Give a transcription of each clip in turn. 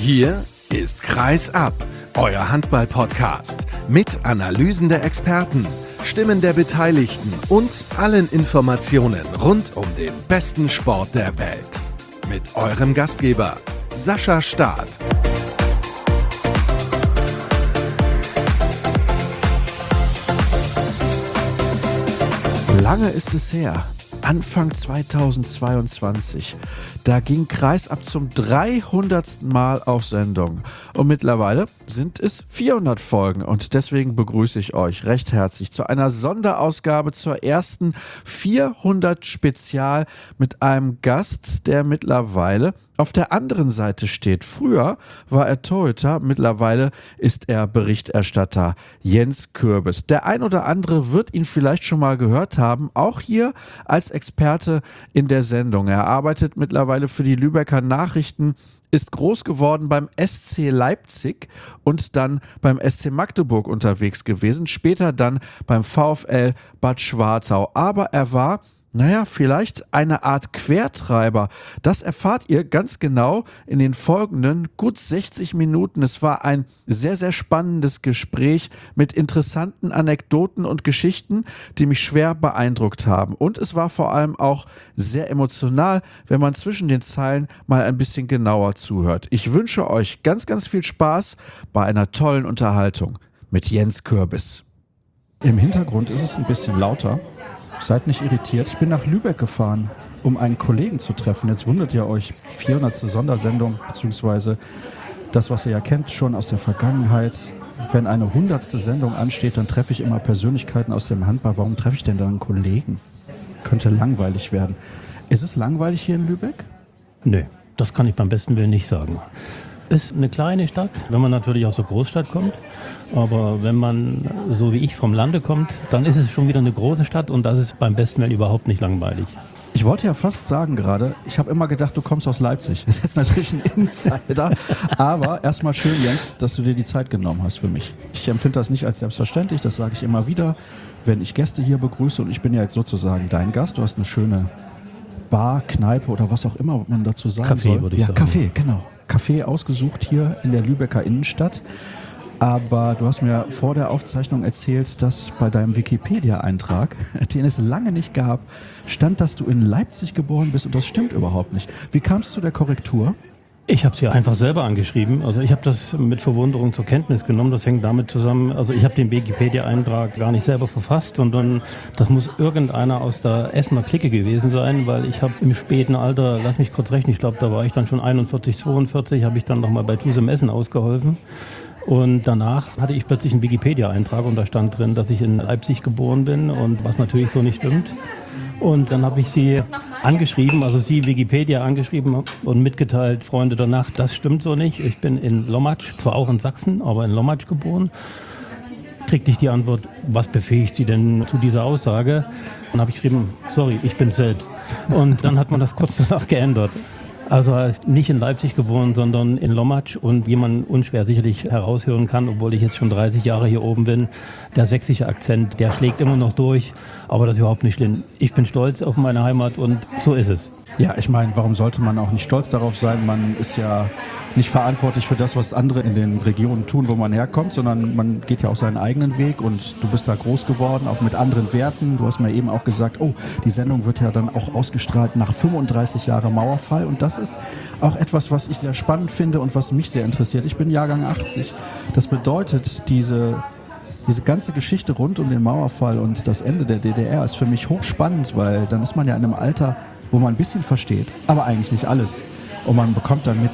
Hier ist Kreis ab, euer Handball-Podcast mit Analysen der Experten, Stimmen der Beteiligten und allen Informationen rund um den besten Sport der Welt. Mit eurem Gastgeber Sascha Staat. Lange ist es her, Anfang 2022, da ging Kreis ab zum 300. Mal auf Sendung und mittlerweile sind es 400 Folgen und deswegen begrüße ich euch recht herzlich zu einer Sonderausgabe zur ersten 400 Spezial mit einem Gast, der mittlerweile auf der anderen Seite steht. Früher war er Torhüter, mittlerweile ist er Berichterstatter. Jens Kürbis. Der ein oder andere wird ihn vielleicht schon mal gehört haben, auch hier als Experte in der Sendung. Er arbeitet mittlerweile für die Lübecker Nachrichten, ist groß geworden beim SC Leipzig und dann beim SC Magdeburg unterwegs gewesen, später dann beim VfL Bad Schwartau. Aber er war vielleicht eine Art Quertreiber. Das erfahrt ihr ganz genau in den folgenden gut 60 Minuten. Es war ein sehr, sehr spannendes Gespräch mit interessanten Anekdoten und Geschichten, die mich schwer beeindruckt haben. Und es war vor allem auch sehr emotional, wenn man zwischen den Zeilen mal ein bisschen genauer zuhört. Ich wünsche euch ganz, ganz viel Spaß bei einer tollen Unterhaltung mit Jens Kürbis. Im Hintergrund ist es ein bisschen lauter. Seid nicht irritiert. Ich bin nach Lübeck gefahren, um einen Kollegen zu treffen. Jetzt wundert ihr euch, 400. Sondersendung, beziehungsweise das, was ihr ja kennt, schon aus der Vergangenheit. Wenn eine 100. Sendung ansteht, dann treffe ich immer Persönlichkeiten aus dem Handball. Warum treffe ich denn da einen Kollegen? Könnte langweilig werden. Ist es langweilig hier in Lübeck? Nö, das kann ich beim besten Willen nicht sagen. Ist eine kleine Stadt, wenn man natürlich aus der Großstadt kommt. Aber wenn man, so wie ich, vom Lande kommt, dann ist es schon wieder eine große Stadt und das ist beim besten Willen überhaupt nicht langweilig. Ich wollte ja fast sagen gerade, ich habe immer gedacht, du kommst aus Leipzig. Das ist jetzt natürlich ein Insider. Aber erstmal schön, Jens, dass du dir die Zeit genommen hast für mich. Ich empfinde das nicht als selbstverständlich, das sage ich immer wieder, wenn ich Gäste hier begrüße. Und ich bin ja jetzt sozusagen dein Gast. Du hast eine schöne Bar, Kneipe oder was auch immer man dazu sagen soll. Café, würde ich sagen. Café, genau. Café ausgesucht hier in der Lübecker Innenstadt. Aber du hast mir vor der Aufzeichnung erzählt, dass bei deinem Wikipedia-Eintrag, den es lange nicht gab, stand, dass du in Leipzig geboren bist und das stimmt überhaupt nicht. Wie kam es zu der Korrektur? Ich habe es ja einfach selber angeschrieben. Also ich habe das mit Verwunderung zur Kenntnis genommen. Das hängt damit zusammen, also ich habe den Wikipedia-Eintrag gar nicht selber verfasst, sondern das muss irgendeiner aus der Essener Clique gewesen sein, weil ich habe im späten Alter, lass mich kurz rechnen, ich glaube, da war ich dann schon 41, 42, habe ich dann nochmal bei Tusem Essen ausgeholfen. Und danach hatte ich plötzlich einen Wikipedia-Eintrag und da stand drin, dass ich in Leipzig geboren bin und was natürlich so nicht stimmt. Und dann habe ich sie angeschrieben, also sie Wikipedia angeschrieben und mitgeteilt, Freunde der Nacht, das stimmt so nicht. Ich bin in Lommatsch, zwar auch in Sachsen, aber in Lommatsch geboren. Kriegte ich die Antwort, was befähigt Sie denn zu dieser Aussage? Dann habe ich geschrieben, sorry, ich bin selbst. Und dann hat man das kurz danach geändert. Also er ist nicht in Leipzig geboren, sondern in Lommatsch und wie man unschwer sicherlich heraushören kann, obwohl ich jetzt schon 30 Jahre hier oben bin, der sächsische Akzent, der schlägt immer noch durch, aber das ist überhaupt nicht schlimm. Ich bin stolz auf meine Heimat und so ist es. Ja, ich meine, warum sollte man auch nicht stolz darauf sein? Man ist ja nicht verantwortlich für das, was andere in den Regionen tun, wo man herkommt, sondern man geht ja auch seinen eigenen Weg und du bist da groß geworden, auch mit anderen Werten. Du hast mir eben auch gesagt, die Sendung wird ja dann auch ausgestrahlt nach 35 Jahren Mauerfall und das ist auch etwas, was ich sehr spannend finde und was mich sehr interessiert. Ich bin Jahrgang 80. Das bedeutet, diese ganze Geschichte rund um den Mauerfall und das Ende der DDR ist für mich hochspannend, weil dann ist man ja in einem Alter, wo man ein bisschen versteht, aber eigentlich nicht alles. Und man bekommt dann mit,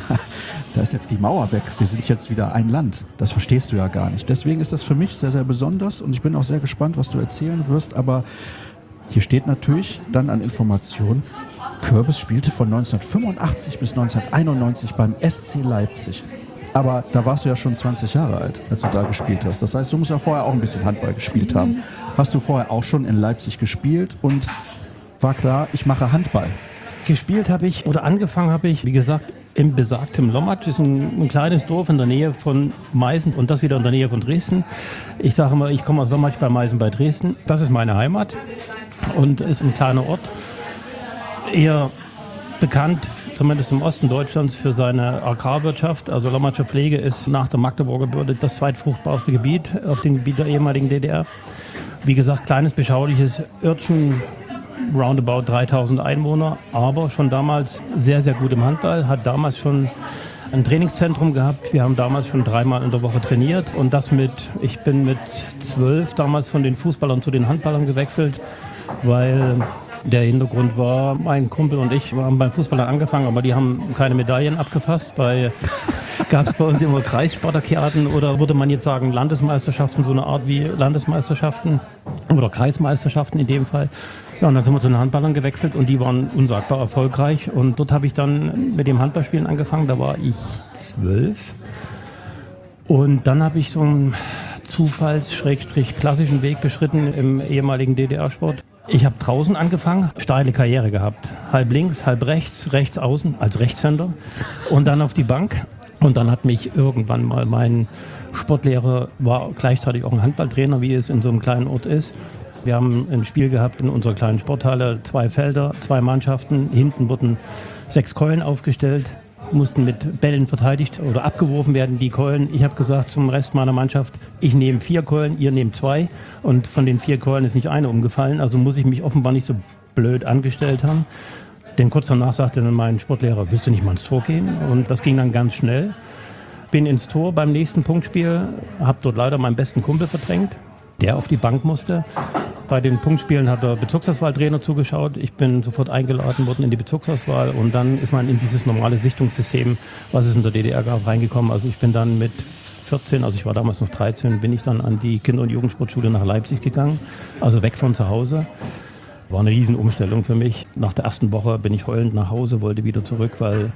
da ist jetzt die Mauer weg, wir sind jetzt wieder ein Land. Das verstehst du ja gar nicht. Deswegen ist das für mich sehr, sehr besonders und ich bin auch sehr gespannt, was du erzählen wirst. Aber hier steht natürlich dann an Informationen, Kürbis spielte von 1985 bis 1991 beim SC Leipzig. Aber da warst du ja schon 20 Jahre alt, als du da gespielt hast. Das heißt, du musst ja vorher auch ein bisschen Handball gespielt haben. Hast du vorher auch schon in Leipzig gespielt und war klar, ich mache Handball? Gespielt habe ich, oder angefangen habe ich, wie gesagt, im besagten Lommatsch. Das ist ein kleines Dorf in der Nähe von Meißen und das wieder in der Nähe von Dresden. Ich sage immer, ich komme aus Lommatsch bei Meißen bei Dresden. Das ist meine Heimat und ist ein kleiner Ort. Eher bekannt zumindest im Osten Deutschlands, für seine Agrarwirtschaft. Also Lommatzscher Pflege ist nach der Magdeburger Börde das zweitfruchtbarste Gebiet auf dem Gebiet der ehemaligen DDR. Wie gesagt, kleines, beschauliches Örtchen, roundabout 3000 Einwohner, aber schon damals sehr, sehr gut im Handball, hat damals schon ein Trainingszentrum gehabt. Wir haben damals schon 3-mal in der Woche trainiert und ich bin mit 12 damals von den Fußballern zu den Handballern gewechselt, weil der Hintergrund war, mein Kumpel und ich haben beim Fußballern angefangen, aber die haben keine Medaillen abgefasst, weil gab es bei uns immer Kreisspartakiaden oder würde man jetzt sagen Landesmeisterschaften, so eine Art wie Landesmeisterschaften oder Kreismeisterschaften in dem Fall. Ja, und dann sind wir zu den Handballern gewechselt und die waren unsagbar erfolgreich. Und dort habe ich dann mit dem Handballspielen angefangen, da war ich 12. Und dann habe ich so einen Zufalls-klassischen Weg beschritten im ehemaligen DDR-Sport. Ich habe draußen angefangen, steile Karriere gehabt. Halb links, halb rechts, rechts außen als Rechtshänder und dann auf die Bank. Und dann hat mich irgendwann mal mein Sportlehrer, war gleichzeitig auch ein Handballtrainer, wie es in so einem kleinen Ort ist. Wir haben ein Spiel gehabt in unserer kleinen Sporthalle, 2 Felder, 2 Mannschaften. Hinten wurden 6 Keulen aufgestellt, mussten mit Bällen verteidigt oder abgeworfen werden, die Keulen. Ich habe gesagt zum Rest meiner Mannschaft, ich nehme 4 Keulen, ihr nehmt 2. Und von den 4 Keulen ist nicht eine umgefallen. Also muss ich mich offenbar nicht so blöd angestellt haben. Denn kurz danach sagte dann mein Sportlehrer, willst du nicht mal ins Tor gehen? Und das ging dann ganz schnell. Bin ins Tor beim nächsten Punktspiel, habe dort leider meinen besten Kumpel verdrängt, der auf die Bank musste. Bei den Punktspielen hat der Bezirksauswahltrainer zugeschaut. Ich bin sofort eingeladen worden in die Bezirksauswahl und dann ist man in dieses normale Sichtungssystem, was es in der DDR gab, reingekommen. Also ich bin dann mit 14, also ich war damals noch 13, bin ich dann an die Kinder- und Jugendsportschule nach Leipzig gegangen, also weg von zu Hause. War eine Riesenumstellung für mich. Nach der ersten Woche bin ich heulend nach Hause, wollte wieder zurück, weil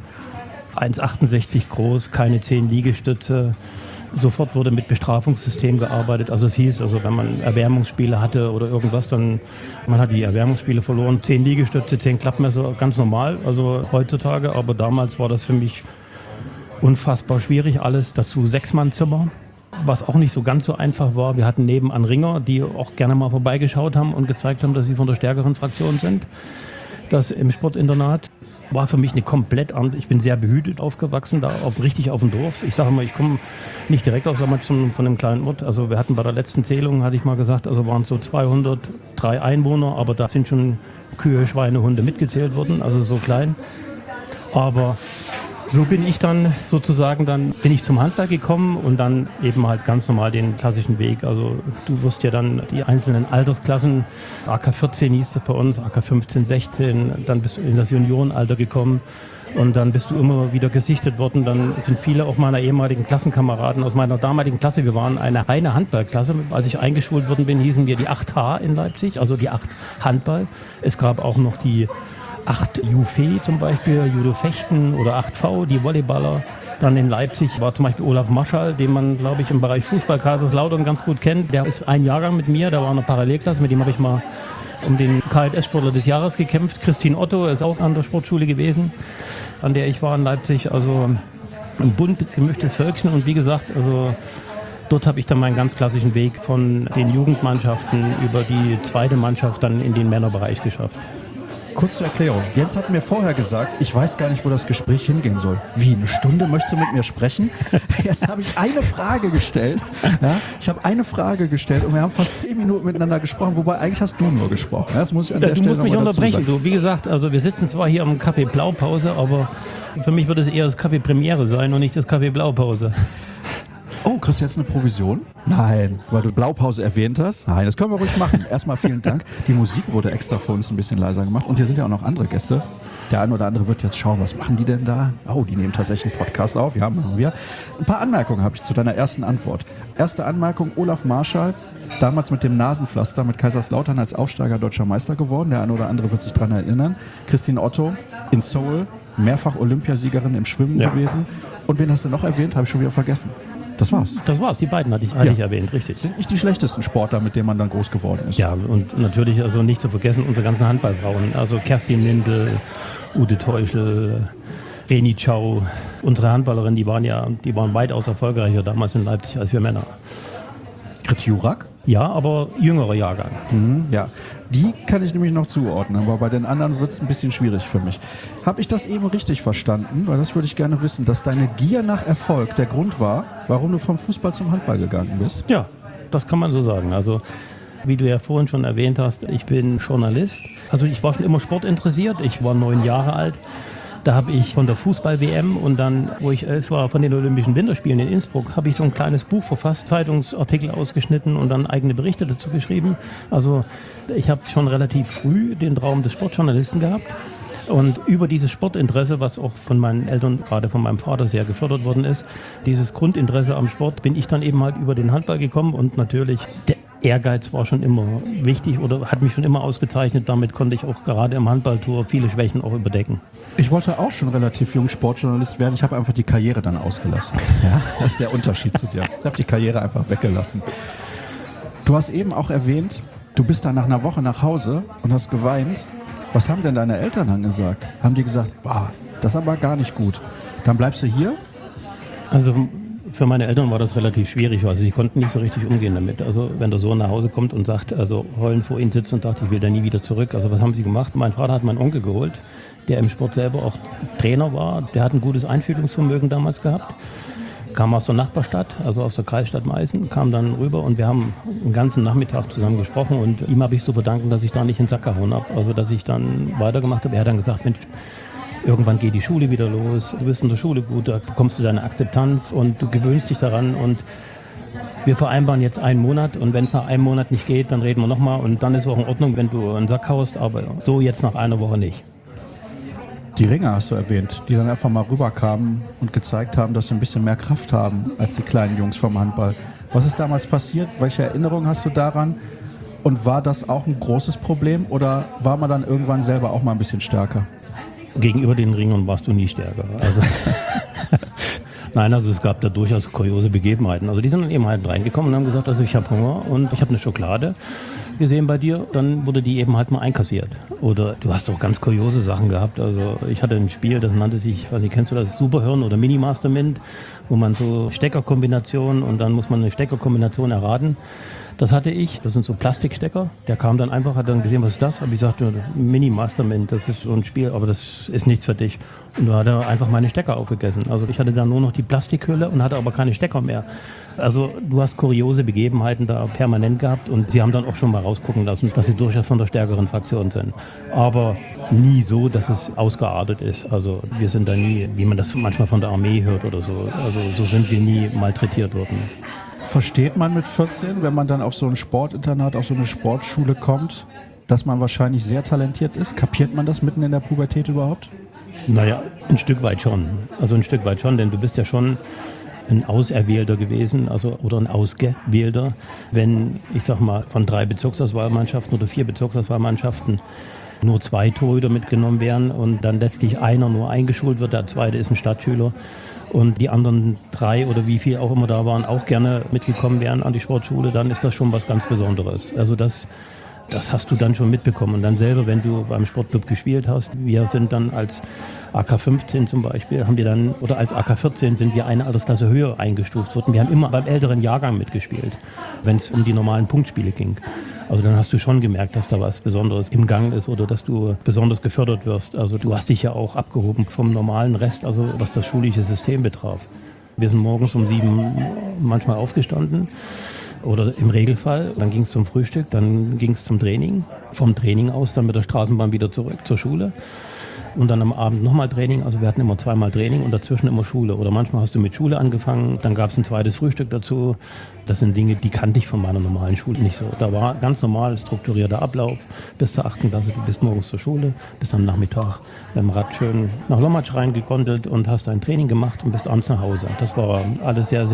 1,68 groß, keine 10 Liegestütze. Sofort wurde mit Bestrafungssystem gearbeitet. Also es hieß, also wenn man Erwärmungsspiele hatte oder irgendwas, dann man hat die Erwärmungsspiele verloren. 10 Liegestütze, 10 Klappmesser, ganz normal, also heutzutage. Aber damals war das für mich unfassbar schwierig. Alles dazu 6-Mann-Zimmer, was auch nicht so ganz so einfach war. Wir hatten nebenan Ringer, die auch gerne mal vorbeigeschaut haben und gezeigt haben, dass sie von der stärkeren Fraktion sind. Das im Sportinternat war für mich eine komplett andere. Ich bin sehr behütet aufgewachsen, richtig auf dem Dorf. Ich sage mal, ich komme nicht direkt aus Lommatsch, sondern von einem kleinen Ort. Also wir hatten bei der letzten Zählung, hatte ich mal gesagt, also waren es so 203 Einwohner, aber da sind schon Kühe, Schweine, Hunde mitgezählt worden, also so klein. Aber so bin ich dann sozusagen, dann bin ich zum Handball gekommen und dann eben halt ganz normal den klassischen Weg. Also du wirst ja dann die einzelnen Altersklassen, AK 14 hieß das bei uns, AK 15, 16, dann bist du in das Juniorenalter gekommen und dann bist du immer wieder gesichtet worden. Dann sind viele auch meiner ehemaligen Klassenkameraden aus meiner damaligen Klasse, wir waren eine reine Handballklasse. Als ich eingeschult worden bin, hießen wir die 8H in Leipzig, also die 8 Handball. Es gab auch noch die 8 Jufe zum Beispiel, Judo Fechten oder 8V, die Volleyballer. Dann in Leipzig war zum Beispiel Olaf Marschall, den man, glaube ich, im Bereich Fußball Kaiserslautern ganz gut kennt. Der ist ein Jahrgang mit mir, der war in der Parallelklasse, mit dem habe ich mal um den KLS-Sportler des Jahres gekämpft. Christine Otto ist auch an der Sportschule gewesen, an der ich war in Leipzig. Also ein bunt gemischtes Völkchen und wie gesagt, also dort habe ich dann meinen ganz klassischen Weg von den Jugendmannschaften über die zweite Mannschaft dann in den Männerbereich geschafft. Kurze Erklärung. Jens hat mir vorher gesagt, ich weiß gar nicht, wo das Gespräch hingehen soll. Wie, eine Stunde möchtest du mit mir sprechen? Jetzt habe ich eine Frage gestellt. Ja, ich habe eine Frage gestellt und wir haben fast 10 Minuten miteinander gesprochen, wobei eigentlich hast du nur gesprochen. Das muss ich an der Stelle musst mich unterbrechen. Du, wie gesagt, also wir sitzen zwar hier am Café Blaupause, aber für mich wird es eher das Café Premiere sein und nicht das Café Blaupause. Oh, kriegst du jetzt eine Provision? Nein, weil du Blaupause erwähnt hast. Nein, das können wir ruhig machen. Erstmal vielen Dank. Die Musik wurde extra für uns ein bisschen leiser gemacht. Und hier sind ja auch noch andere Gäste. Der eine oder andere wird jetzt schauen, was machen die denn da? Oh, die nehmen tatsächlich einen Podcast auf. Ja, machen wir. Ein paar Anmerkungen habe ich zu deiner ersten Antwort. Erste Anmerkung, Olaf Marschall, damals mit dem Nasenpflaster mit Kaiserslautern als Aufsteiger deutscher Meister geworden. Der eine oder andere wird sich daran erinnern. Christine Otto in Seoul, mehrfach Olympiasiegerin im Schwimmen gewesen. Und wen hast du noch erwähnt? Habe ich schon wieder vergessen. Das war's. Die beiden hatte ich erwähnt, richtig. Sind nicht die schlechtesten Sportler, mit denen man dann groß geworden ist. Ja, und natürlich also nicht zu vergessen unsere ganzen Handballfrauen. Also Kerstin Lindl, Ute Teuschel, Reni Chau. Unsere Handballerinnen, die waren weitaus erfolgreicher damals in Leipzig als wir Männer. Grit Jurak? Ja, aber jüngerer Jahrgang. Ja, die kann ich nämlich noch zuordnen, aber bei den anderen wird es ein bisschen schwierig für mich. Habe ich das eben richtig verstanden? Weil das würde ich gerne wissen, dass deine Gier nach Erfolg der Grund war, warum du vom Fußball zum Handball gegangen bist? Ja, das kann man so sagen. Also wie du ja vorhin schon erwähnt hast, ich bin Journalist. Also ich war schon immer sportinteressiert. Ich war 9 Jahre alt. Da habe ich von der Fußball-WM und dann, wo ich 11 war, von den Olympischen Winterspielen in Innsbruck, habe ich so ein kleines Buch verfasst, Zeitungsartikel ausgeschnitten und dann eigene Berichte dazu geschrieben. Also ich habe schon relativ früh den Traum des Sportjournalisten gehabt. Und über dieses Sportinteresse, was auch von meinen Eltern, gerade von meinem Vater, sehr gefördert worden ist, dieses Grundinteresse am Sport, bin ich dann eben halt über den Handball gekommen und natürlich der Ehrgeiz war schon immer wichtig oder hat mich schon immer ausgezeichnet. Damit konnte ich auch gerade im Handballtor viele Schwächen auch überdecken. Ich wollte auch schon relativ jung Sportjournalist werden. Ich habe einfach die Karriere dann ausgelassen. Ja, das ist der Unterschied zu dir. Ich habe die Karriere einfach weggelassen. Du hast eben auch erwähnt, du bist dann nach einer Woche nach Hause und hast geweint. Was haben denn deine Eltern dann gesagt? Haben die gesagt, boah, das ist aber gar nicht gut. Dann bleibst du hier? Also für meine Eltern war das relativ schwierig, weil sie konnten nicht so richtig umgehen damit. Also wenn der Sohn nach Hause kommt und sagt, also heulend vor ihnen sitzt und sagt, ich will da nie wieder zurück. Also was haben sie gemacht? Mein Vater hat meinen Onkel geholt, der im Sport selber auch Trainer war. Der hat ein gutes Einfühlungsvermögen damals gehabt. Kam aus der Nachbarstadt, also aus der Kreisstadt Meißen, kam dann rüber und wir haben den ganzen Nachmittag zusammen gesprochen und ihm habe ich zu verdanken, dass ich da nicht in den Sack gehauen habe. Also dass ich dann weitergemacht habe. Er hat dann gesagt, Mensch, irgendwann geht die Schule wieder los, du bist in der Schule gut, da bekommst du deine Akzeptanz und du gewöhnst dich daran und wir vereinbaren jetzt 1 Monat und wenn es nach 1 Monat nicht geht, dann reden wir nochmal und dann ist es auch in Ordnung, wenn du einen Sack haust, aber so jetzt nach einer Woche nicht. Die Ringer hast du erwähnt, die dann einfach mal rüberkamen und gezeigt haben, dass sie ein bisschen mehr Kraft haben als die kleinen Jungs vom Handball. Was ist damals passiert? Welche Erinnerungen hast du daran? Und war das auch ein großes Problem oder war man dann irgendwann selber auch mal ein bisschen stärker? Gegenüber den Ringern warst du nie stärker. Also nein, also es gab da durchaus kuriose Begebenheiten. Also die sind dann eben halt reingekommen und haben gesagt, also ich habe Hunger und ich habe eine Schokolade gesehen bei dir. Dann wurde die eben halt mal einkassiert. Oder du hast auch ganz kuriose Sachen gehabt. Also ich hatte ein Spiel, das nannte sich, ich weiß nicht, kennst du das, Superhirn oder Minimaster Mint, wo man so Steckerkombinationen und dann muss man eine Steckerkombination erraten. Das hatte ich, das sind so Plastikstecker. Der kam dann einfach, hat dann gesehen, was ist das? Habe ich gesagt, Mini-Master Mint, das ist so ein Spiel, aber das ist nichts für dich. Und da hat er einfach meine Stecker aufgegessen. Also ich hatte dann nur noch die Plastikhülle und hatte aber keine Stecker mehr. Also du hast kuriose Begebenheiten da permanent gehabt und sie haben dann auch schon mal rausgucken lassen, dass sie durchaus von der stärkeren Fraktion sind. Aber nie so, dass es ausgeartet ist. Also wir sind da nie, wie man das manchmal von der Armee hört oder so. Also so sind wir nie malträtiert worden. Versteht man mit 14, wenn man dann auf so ein Sportinternat, auf so eine Sportschule kommt, dass man wahrscheinlich sehr talentiert ist? Kapiert man das mitten in der Pubertät überhaupt? Naja, ein Stück weit schon. Also ein Stück weit schon, denn du bist ja schon ein Auserwählter gewesen, also oder ein Ausgewählter. Wenn, ich sag mal, von 3 Bezirksauswahlmannschaften oder 4 Bezirksauswahlmannschaften nur 2 Torhüter mitgenommen werden und dann letztlich einer nur eingeschult wird, der zweite ist ein Stadtschüler und die anderen 3 oder wie viel auch immer da waren, auch gerne mitgekommen wären an die Sportschule, dann ist das schon was ganz Besonderes. Also das hast du dann schon mitbekommen. Und dann selber, wenn du beim Sportclub gespielt hast, wir sind dann als AK 15 zum Beispiel, haben wir dann, oder als AK 14 sind wir eine Altersklasse höher eingestuft worden. Wir haben immer beim älteren Jahrgang mitgespielt, wenn es um die normalen Punktspiele ging. Also dann hast du schon gemerkt, dass da was Besonderes im Gang ist oder dass du besonders gefördert wirst. Also du hast dich ja auch abgehoben vom normalen Rest, also was das schulische System betraf. Wir sind morgens um 7 manchmal aufgestanden. Oder im Regelfall, dann ging es zum Frühstück, dann ging es zum Training. Vom Training aus dann mit der Straßenbahn wieder zurück zur Schule. Und dann am Abend nochmal Training. Also wir hatten immer 2-mal Training und dazwischen immer Schule. Oder manchmal hast du mit Schule angefangen, dann gab es ein zweites Frühstück dazu. Das sind Dinge, die kannte ich von meiner normalen Schule nicht so. Da war ganz normal strukturierter Ablauf bis zur 8. Klasse. Du bist morgens zur Schule, bist am Nachmittag mit dem Rad schön nach Lommatsch reingekondelt und hast dein Training gemacht und bist abends nach Hause. Das war alles sehr,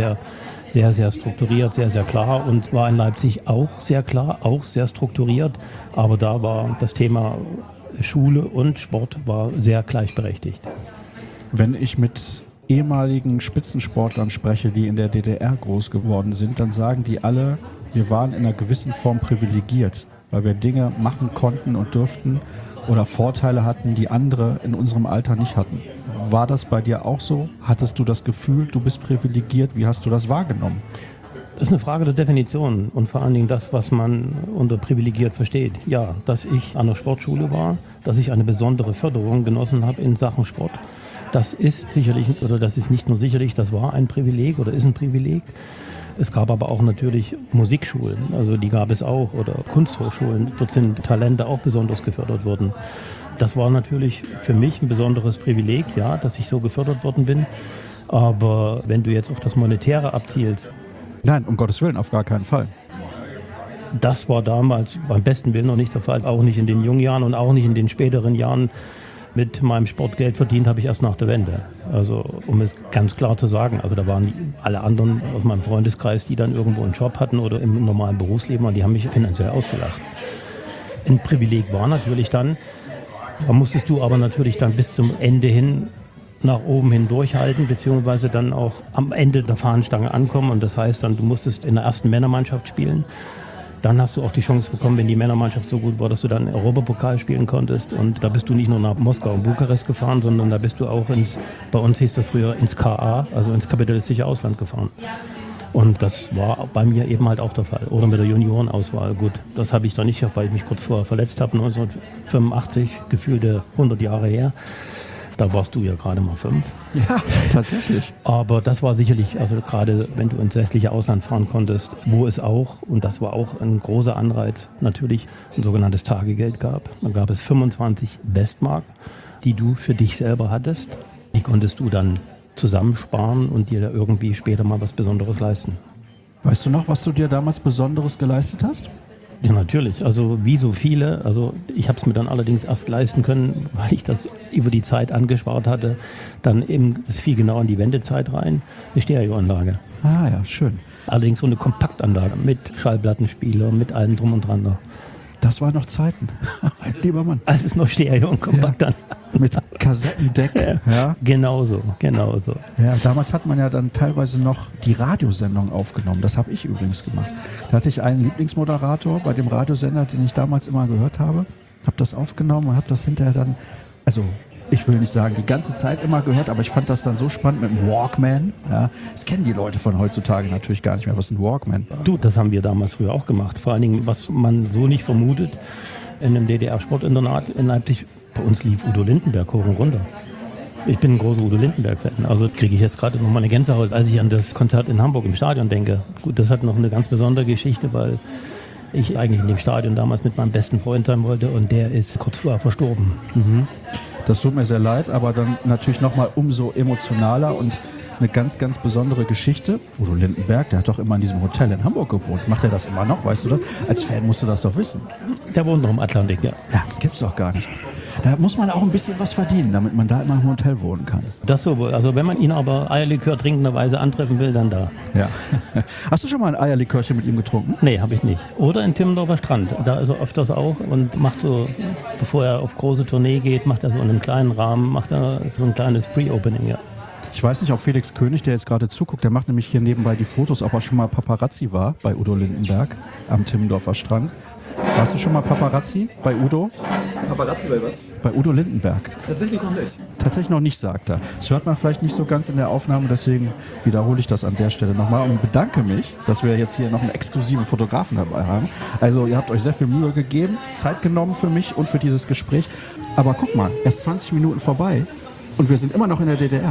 sehr strukturiert, sehr, sehr klar und war in Leipzig auch sehr klar, auch sehr strukturiert. Aber da war das Thema Schule und Sport war sehr gleichberechtigt. Wenn ich mit ehemaligen Spitzensportlern spreche, die in der DDR groß geworden sind, dann sagen die alle, wir waren in einer gewissen Form privilegiert, weil wir Dinge machen konnten und durften oder Vorteile hatten, die andere in unserem Alter nicht hatten. War das bei dir auch so? Hattest du das Gefühl, du bist privilegiert? Wie hast du das wahrgenommen? Das ist eine Frage der Definition und vor allen Dingen das, was man unter privilegiert versteht. Ja, dass ich an der Sportschule war, dass ich eine besondere Förderung genossen habe in Sachen Sport. Das ist sicherlich, oder das ist nicht nur sicherlich, das war ein Privileg oder ist ein Privileg. Es gab aber auch natürlich Musikschulen, also die gab es auch, oder Kunsthochschulen. Dort sind Talente auch besonders gefördert worden. Das war natürlich für mich ein besonderes Privileg, ja, dass ich so gefördert worden bin. Aber wenn du jetzt auf das Monetäre abzielst, Nein, um Gottes Willen, auf gar keinen Fall. das war damals beim besten Willen noch nicht der Fall. Auch nicht in den jungen Jahren und auch nicht in den späteren Jahren. Mit meinem Sportgeld verdient habe ich erst nach der Wende. Also um es ganz klar zu sagen, also da waren alle anderen aus meinem Freundeskreis, die dann irgendwo einen Job hatten oder im normalen Berufsleben, und die haben mich finanziell ausgelacht. Ein Privileg war natürlich dann, da musstest du aber natürlich dann bis zum Ende hin nach oben hin durchhalten, beziehungsweise dann auch am Ende der Fahnenstange ankommen. Und das heißt dann, du musstest in der ersten Männermannschaft spielen. Dann hast du auch die Chance bekommen, wenn die Männermannschaft so gut war, dass du dann Europapokal spielen konntest. Und da bist du nicht nur nach Moskau und Bukarest gefahren, sondern da bist du auch bei uns hieß das früher, ins KA, also ins kapitalistische Ausland gefahren. Und das war bei mir eben halt auch der Fall. Oder mit der Juniorenauswahl. Gut, das habe ich da nicht, weil ich mich kurz vorher verletzt habe, 1985, gefühlte 100 Jahre her. Da warst du ja gerade mal 5. Ja, tatsächlich. Aber das war sicherlich, also gerade wenn du ins westliche Ausland fahren konntest, wo es auch, und das war auch ein großer Anreiz, natürlich ein sogenanntes Tagegeld gab. Dann gab es 25 Westmark, die du für dich selber hattest. Die konntest du dann zusammensparen und dir da irgendwie später mal was Besonderes leisten. Weißt du noch, was du dir damals Besonderes geleistet hast? Ja, natürlich. Also wie so viele. Also ich habe es mir dann allerdings erst leisten können, weil ich das über die Zeit angespart hatte. Dann eben, das fiel genau in die Wendezeit rein, eine Stereoanlage. Ah ja, schön. Allerdings so eine Kompaktanlage mit Schallplattenspieler, mit allem drum und dran. Das waren noch Zeiten. Mein lieber Mann. Als es noch Stereo und Kompaktanlage. Mit Kassettendeck. Ja. Genauso. Ja, damals hat man ja dann teilweise noch die Radiosendung aufgenommen. Das habe ich übrigens gemacht. Da hatte ich einen Lieblingsmoderator bei dem Radiosender, den ich damals immer gehört habe. Habe das aufgenommen und habe das hinterher dann, also ich will nicht sagen, die ganze Zeit immer gehört, aber ich fand das dann so spannend mit dem Walkman. Ja, das kennen die Leute von heutzutage natürlich gar nicht mehr, was ein Walkman war. Du, das haben wir damals früher auch gemacht. Vor allen Dingen, was man so nicht vermutet, in einem DDR-Sportinternat in Leipzig, bei uns lief Udo Lindenberg hoch und runter. Ich bin ein großer Udo Lindenberg-Fan. Also kriege ich jetzt gerade noch mal eine Gänsehaut, als ich an das Konzert in Hamburg im Stadion denke. Gut, das hat noch eine ganz besondere Geschichte, weil ich eigentlich in dem Stadion damals mit meinem besten Freund sein wollte und der ist kurz vorher verstorben. Das tut mir sehr leid, aber dann natürlich nochmal umso emotionaler und eine ganz, ganz besondere Geschichte. Udo Lindenberg, der hat doch immer in diesem Hotel in Hamburg gewohnt. Macht er das immer noch, weißt du das? Als Fan musst du das doch wissen. Der wohnt noch im Atlantik, ja. Ja, das gibt's doch gar nicht. Da muss man auch ein bisschen was verdienen, damit man da immer im Hotel wohnen kann. Das so wohl. Also wenn man ihn aber Eierlikör trinkenderweise antreffen will, dann da. Ja. Hast du schon mal ein Eierlikörchen mit ihm getrunken? Nee, habe ich nicht. Oder in Timmendorfer Strand. Da ist er öfters auch und macht so, bevor er auf große Tournee geht, macht er so in einem kleinen Rahmen, macht er so ein kleines Pre-Opening, ja. Ich weiß nicht, ob Felix König, der jetzt gerade zuguckt, der macht nämlich hier nebenbei die Fotos, ob er schon mal Paparazzi war bei Udo Lindenberg am Timmendorfer Strand. Warst du schon mal Paparazzi bei Udo? Paparazzi bei was? Bei Udo Lindenberg. Tatsächlich noch nicht. Tatsächlich noch nicht, sagt er. Das hört man vielleicht nicht so ganz in der Aufnahme, deswegen wiederhole ich das an der Stelle nochmal und bedanke mich, dass wir jetzt hier noch einen exklusiven Fotografen dabei haben. Also ihr habt euch sehr viel Mühe gegeben, Zeit genommen für mich und für dieses Gespräch. Aber guck mal, erst 20 Minuten vorbei und wir sind immer noch in der DDR.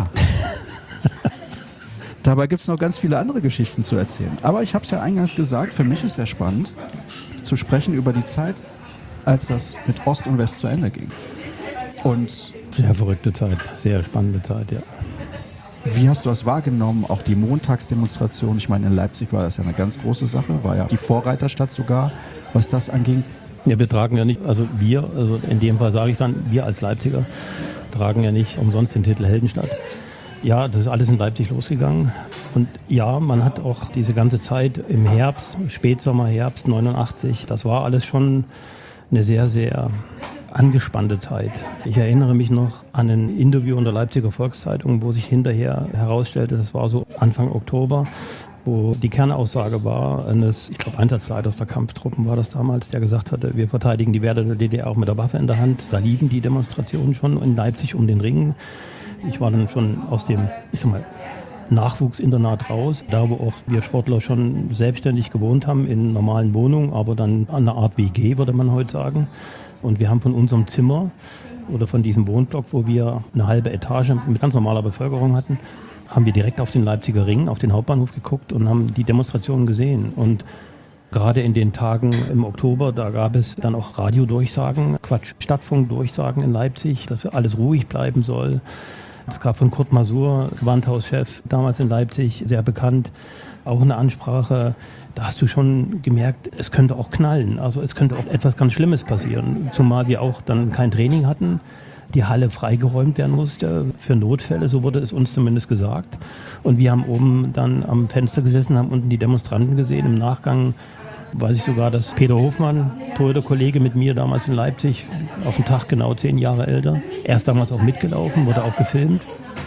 Dabei gibt es noch ganz viele andere Geschichten zu erzählen. Aber ich habe es ja eingangs gesagt, für mich ist sehr spannend zu sprechen über die Zeit, als das mit Ost und West zu Ende ging. Und Sehr verrückte Zeit, sehr spannende Zeit, ja. wie hast du das wahrgenommen? Auch die Montagsdemonstration, ich meine, in Leipzig war das ja eine ganz große Sache, war ja die Vorreiterstadt sogar, was das anging. Ja, wir tragen ja nicht, also in dem Fall sage ich dann, wir als Leipziger tragen ja nicht umsonst den Titel Heldenstadt. Ja, das ist alles in Leipzig losgegangen. Und ja, man hat auch diese ganze Zeit im Herbst, Spätsommer, Herbst 89, das war alles schon eine sehr, sehr angespannte Zeit. Ich erinnere mich noch an ein Interview in der Leipziger Volkszeitung, wo sich hinterher herausstellte, das war so Anfang Oktober, wo die Kernaussage war eines, ich glaube, Einsatzleiters der Kampftruppen war das damals, der gesagt hatte, wir verteidigen die Werte der DDR auch mit der Waffe in der Hand. Da liefen die Demonstrationen schon in Leipzig um den Ring. Ich war dann schon aus dem, ich sag mal, Nachwuchsinternat raus, da wo auch wir Sportler schon selbstständig gewohnt haben, in normalen Wohnungen, aber dann an einer Art WG, würde man heute sagen. Und wir haben von unserem Zimmer oder von diesem Wohnblock, wo wir eine halbe Etage mit ganz normaler Bevölkerung hatten, haben wir direkt auf den Leipziger Ring, auf den Hauptbahnhof geguckt und haben die Demonstrationen gesehen. Und gerade in den Tagen im Oktober, da gab es dann auch Radiodurchsagen, Stadtfunkdurchsagen in Leipzig, dass alles ruhig bleiben soll. Es gab von Kurt Masur, Gewandhauschef damals in Leipzig, sehr bekannt, auch eine Ansprache. Da hast du schon gemerkt, es könnte auch knallen. Also es könnte auch etwas ganz Schlimmes passieren. Zumal wir auch dann kein Training hatten, die Halle freigeräumt werden musste für Notfälle, so wurde es uns zumindest gesagt. Und wir haben oben dann am Fenster gesessen, haben unten die Demonstranten gesehen. Im Nachgang weiß ich sogar, dass Peter Hofmann, Torhüter-Kollege mit mir damals in Leipzig, auf den Tag genau 10 Jahre älter, er ist damals auch mitgelaufen, wurde auch gefilmt.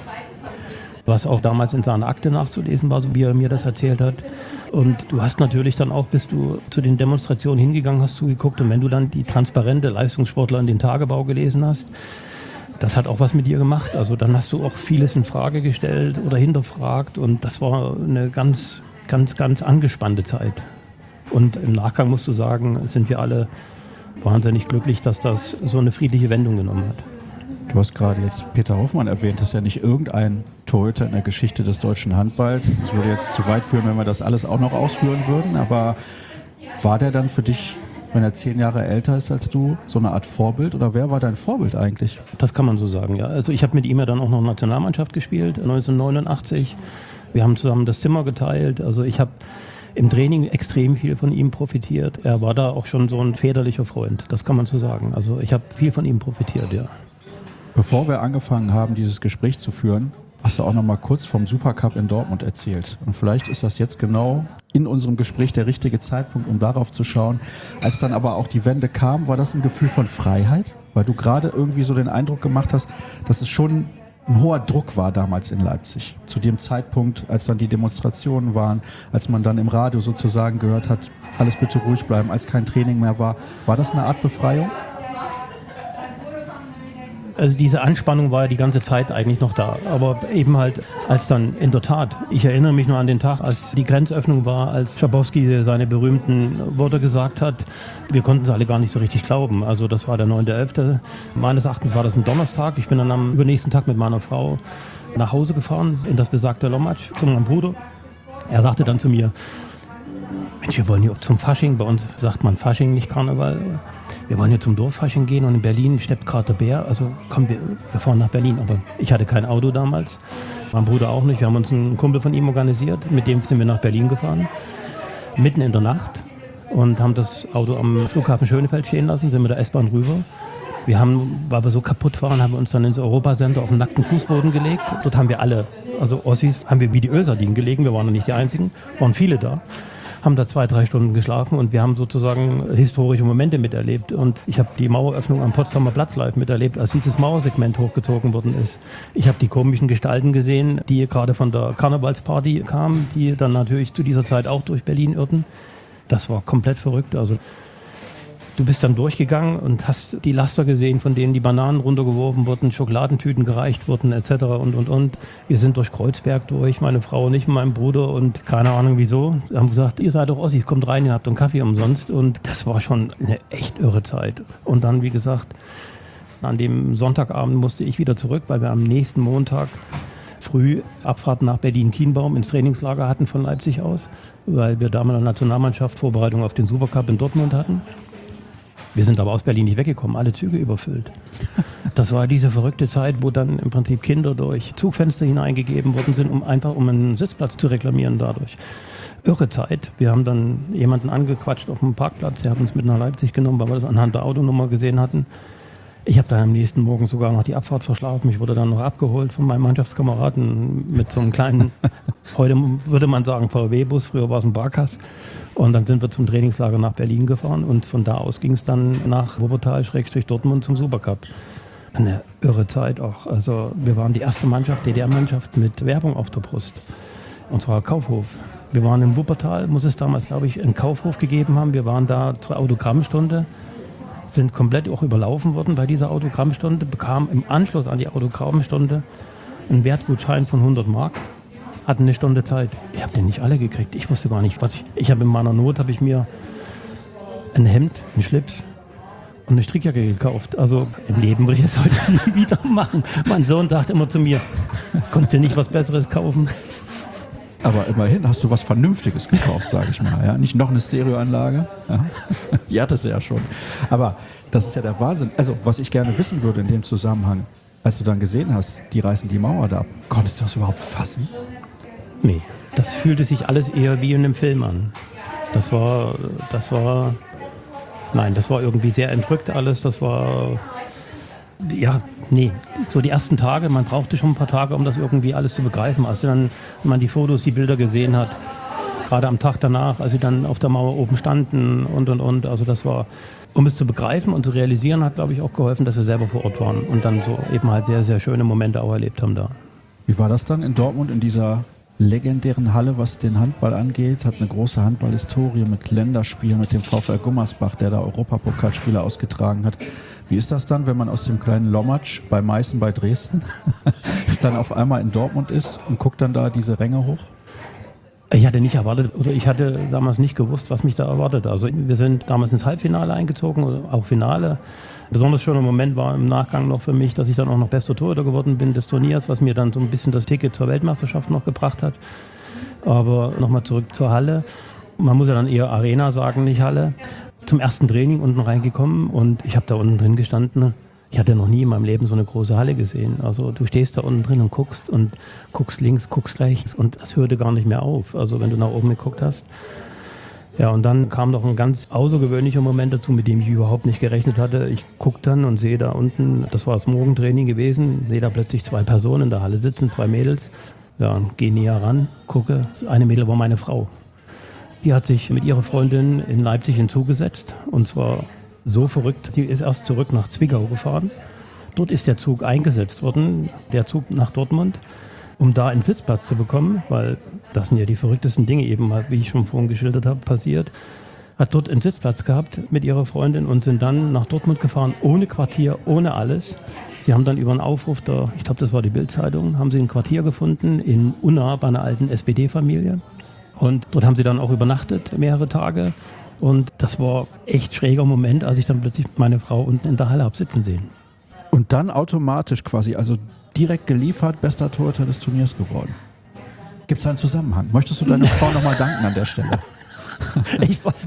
Was auch damals in seiner Akte nachzulesen war, so wie er mir das erzählt hat. Und du hast natürlich dann auch, bis du zu den Demonstrationen hingegangen hast, zugeguckt. Und wenn du dann die transparente Leistungssportler in den Tagebau gelesen hast, das hat auch was mit dir gemacht. Also dann hast du auch vieles in Frage gestellt oder hinterfragt. Und das war eine ganz, ganz, ganz angespannte Zeit. Und im Nachgang musst du sagen, sind wir alle wahnsinnig glücklich, dass das so eine friedliche Wendung genommen hat. Du hast gerade jetzt Peter Hoffmann erwähnt, das ist ja nicht irgendein Torhüter in der Geschichte des deutschen Handballs. Das würde jetzt zu weit führen, wenn wir das alles auch noch ausführen würden. Aber war der dann für dich, wenn er 10 Jahre älter ist als du, so eine Art Vorbild? Oder wer war dein Vorbild eigentlich? Das kann man so sagen, ja. Also ich habe mit ihm ja dann auch noch Nationalmannschaft gespielt, 1989. Wir haben zusammen das Zimmer geteilt. Also ich habe im Training extrem viel von ihm profitiert. Er war da auch schon so ein väterlicher Freund, das kann man so sagen. Also ich habe viel von ihm profitiert, ja. Bevor wir angefangen haben, dieses Gespräch zu führen, hast du auch noch mal kurz vom Supercup in Dortmund erzählt. Und vielleicht ist das jetzt genau in unserem Gespräch der richtige Zeitpunkt, um darauf zu schauen. Als dann aber auch die Wende kam, war das ein Gefühl von Freiheit? Weil du gerade irgendwie so den Eindruck gemacht hast, dass es schon ein hoher Druck war damals in Leipzig. Zu dem Zeitpunkt, als dann die Demonstrationen waren, als man dann im Radio sozusagen gehört hat, alles bitte ruhig bleiben, als kein Training mehr war. War das eine Art Befreiung? Also diese Anspannung war ja die ganze Zeit eigentlich noch da, aber eben halt als dann in der Tat, ich erinnere mich nur an den Tag, als die Grenzöffnung war, als Schabowski seine berühmten Worte gesagt hat, wir konnten es alle gar nicht so richtig glauben. Also das war der 9.11. Meines Erachtens war das ein Donnerstag. Ich bin dann am übernächsten Tag mit meiner Frau nach Hause gefahren, in das besagte Lommatsch, zu meinem Bruder. Er sagte dann zu mir, Mensch, wir wollen hier zum Fasching, bei uns sagt man Fasching, nicht Karneval. Wir wollen hier zum Dorffasching gehen und in Berlin steppt gerade der Bär. Also komm, wir fahren nach Berlin. Aber ich hatte kein Auto damals, mein Bruder auch nicht. Wir haben uns einen Kumpel von ihm organisiert. Mit dem sind wir nach Berlin gefahren, mitten in der Nacht. Und haben das Auto am Flughafen Schönefeld stehen lassen, sind mit der S-Bahn rüber. Wir haben, weil wir so kaputt waren, haben wir uns dann ins Europacenter auf den nackten Fußboden gelegt. Dort haben wir alle, also Ossis, haben wir wie die Ölsardinen gelegen. Wir waren noch nicht die Einzigen, waren viele da. Haben da 2-3 Stunden geschlafen und wir haben sozusagen historische Momente miterlebt. Und ich habe die Maueröffnung am Potsdamer Platz live miterlebt, als dieses Mauersegment hochgezogen worden ist. Ich habe die komischen Gestalten gesehen, die gerade von der Karnevalsparty kamen, die dann natürlich zu dieser Zeit auch durch Berlin irrten. Das war komplett verrückt. Also du bist dann durchgegangen und hast die Laster gesehen, von denen die Bananen runtergeworfen wurden, Schokoladentüten gereicht wurden etc. und. Wir sind durch Kreuzberg durch, meine Frau und ich mit meinem Bruder und keine Ahnung wieso. Wir haben gesagt, ihr seid doch Ossis, kommt rein, ihr habt einen Kaffee umsonst. Und das war schon eine echt irre Zeit. Und dann, wie gesagt, an dem Sonntagabend musste ich wieder zurück, weil wir am nächsten Montag früh Abfahrt nach Berlin-Kienbaum ins Trainingslager hatten von Leipzig aus, weil wir da mit der Nationalmannschaft Vorbereitung auf den Supercup in Dortmund hatten. Wir sind aber aus Berlin nicht weggekommen, alle Züge überfüllt. Das war diese verrückte Zeit, wo dann im Prinzip Kinder durch Zugfenster hineingegeben worden sind, um einen Sitzplatz zu reklamieren dadurch. Irre Zeit. Wir haben dann jemanden angequatscht auf dem Parkplatz, der hat uns mit nach Leipzig genommen, weil wir das anhand der Autonummer gesehen hatten. Ich habe dann am nächsten Morgen sogar noch die Abfahrt verschlafen. Ich wurde dann noch abgeholt von meinem Mannschaftskameraden mit so einem kleinen, heute würde man sagen VW-Bus, früher war es ein Barkas. Und dann sind wir zum Trainingslager nach Berlin gefahren und von da aus ging es dann nach Wuppertal/Dortmund zum Supercup. Eine irre Zeit auch. Also wir waren die erste Mannschaft, DDR-Mannschaft mit Werbung auf der Brust. Und zwar Kaufhof. Wir waren in Wuppertal, muss es damals, glaube ich, einen Kaufhof gegeben haben. Wir waren da zur Autogrammstunde, sind komplett auch überlaufen worden bei dieser Autogrammstunde, bekamen im Anschluss an die Autogrammstunde einen Wertgutschein von 100 Mark. hatten eine Stunde Zeit. Ich habe den nicht alle gekriegt. Ich wusste gar nicht, was ich habe in meiner Not, habe ich mir ein Hemd, einen Schlips und eine Strickjacke gekauft. Also im Leben würde ich das heute nie wieder machen. Mein Sohn sagt immer zu mir, konntest du nicht was Besseres kaufen? Aber immerhin hast du was Vernünftiges gekauft, sage ich mal. Ja? Nicht noch eine Stereoanlage. Ja? Die hattest du ja schon. Aber das ist ja der Wahnsinn. Also, was ich gerne wissen würde in dem Zusammenhang, als du dann gesehen hast, die reißen die Mauer da ab, konntest du das überhaupt fassen? Nee, das fühlte sich alles eher wie in einem Film an. Das war irgendwie sehr entrückt alles. Das war, so die ersten Tage, man brauchte schon ein paar Tage, um das irgendwie alles zu begreifen. Als dann man die Fotos, die Bilder gesehen hat, gerade am Tag danach, als sie dann auf der Mauer oben standen und. Also das war, um es zu begreifen und zu realisieren, hat, glaube ich, auch geholfen, dass wir selber vor Ort waren und dann so eben halt sehr, sehr schöne Momente auch erlebt haben da. Wie war das dann in Dortmund in dieser legendären Halle, was den Handball angeht? Hat eine große Handballhistorie mit Länderspielen, mit dem VfL Gummersbach, der da Europapokalspiele ausgetragen hat. Wie ist das dann, wenn man aus dem kleinen Lommatsch bei Meißen bei Dresden dann auf einmal in Dortmund ist und guckt dann da diese Ränge hoch? Ich hatte nicht erwartet, oder ich hatte damals nicht gewusst, was mich da erwartet. Also wir sind damals ins Halbfinale eingezogen, oder auch Finale. Besonders schöner Moment war im Nachgang noch für mich, dass ich dann auch noch bester Torhüter geworden bin des Turniers, was mir dann so ein bisschen das Ticket zur Weltmeisterschaft noch gebracht hat. Aber nochmal zurück zur Halle. Man muss ja dann eher Arena sagen, nicht Halle. Zum ersten Training unten reingekommen und ich habe da unten drin gestanden. Ich hatte noch nie in meinem Leben so eine große Halle gesehen. Also du stehst da unten drin und guckst links, guckst rechts und das hörte gar nicht mehr auf. Also wenn du nach oben geguckt hast. Ja, und dann kam noch ein ganz außergewöhnlicher Moment dazu, mit dem ich überhaupt nicht gerechnet hatte. Ich gucke dann und sehe da unten, das war das Morgentraining gewesen, sehe da plötzlich 2 Personen in der Halle sitzen, 2 Mädels. Ja, und gehe näher ran, gucke. Eine Mädel war meine Frau. Die hat sich mit ihrer Freundin in Leipzig hinzugesetzt und zwar so verrückt. Sie ist erst zurück nach Zwickau gefahren. Dort ist der Zug eingesetzt worden, der Zug nach Dortmund, um da einen Sitzplatz zu bekommen, weil das sind ja die verrücktesten Dinge eben mal, wie ich schon vorhin geschildert habe, passiert. Hat dort einen Sitzplatz gehabt mit ihrer Freundin und sind dann nach Dortmund gefahren, ohne Quartier, ohne alles. Sie haben dann über einen Aufruf ich glaube das war die Bild-Zeitung, haben sie ein Quartier gefunden in Unna bei einer alten SPD-Familie. Und dort haben sie dann auch übernachtet, mehrere Tage. Und das war echt schräger Moment, als ich dann plötzlich meine Frau unten in der Halle habe sitzen sehen. Und dann automatisch quasi, also direkt geliefert, bester Torhüter des Turniers geworden. Gibt es einen Zusammenhang? Möchtest du deiner Frau nochmal danken an der Stelle? Ich weiß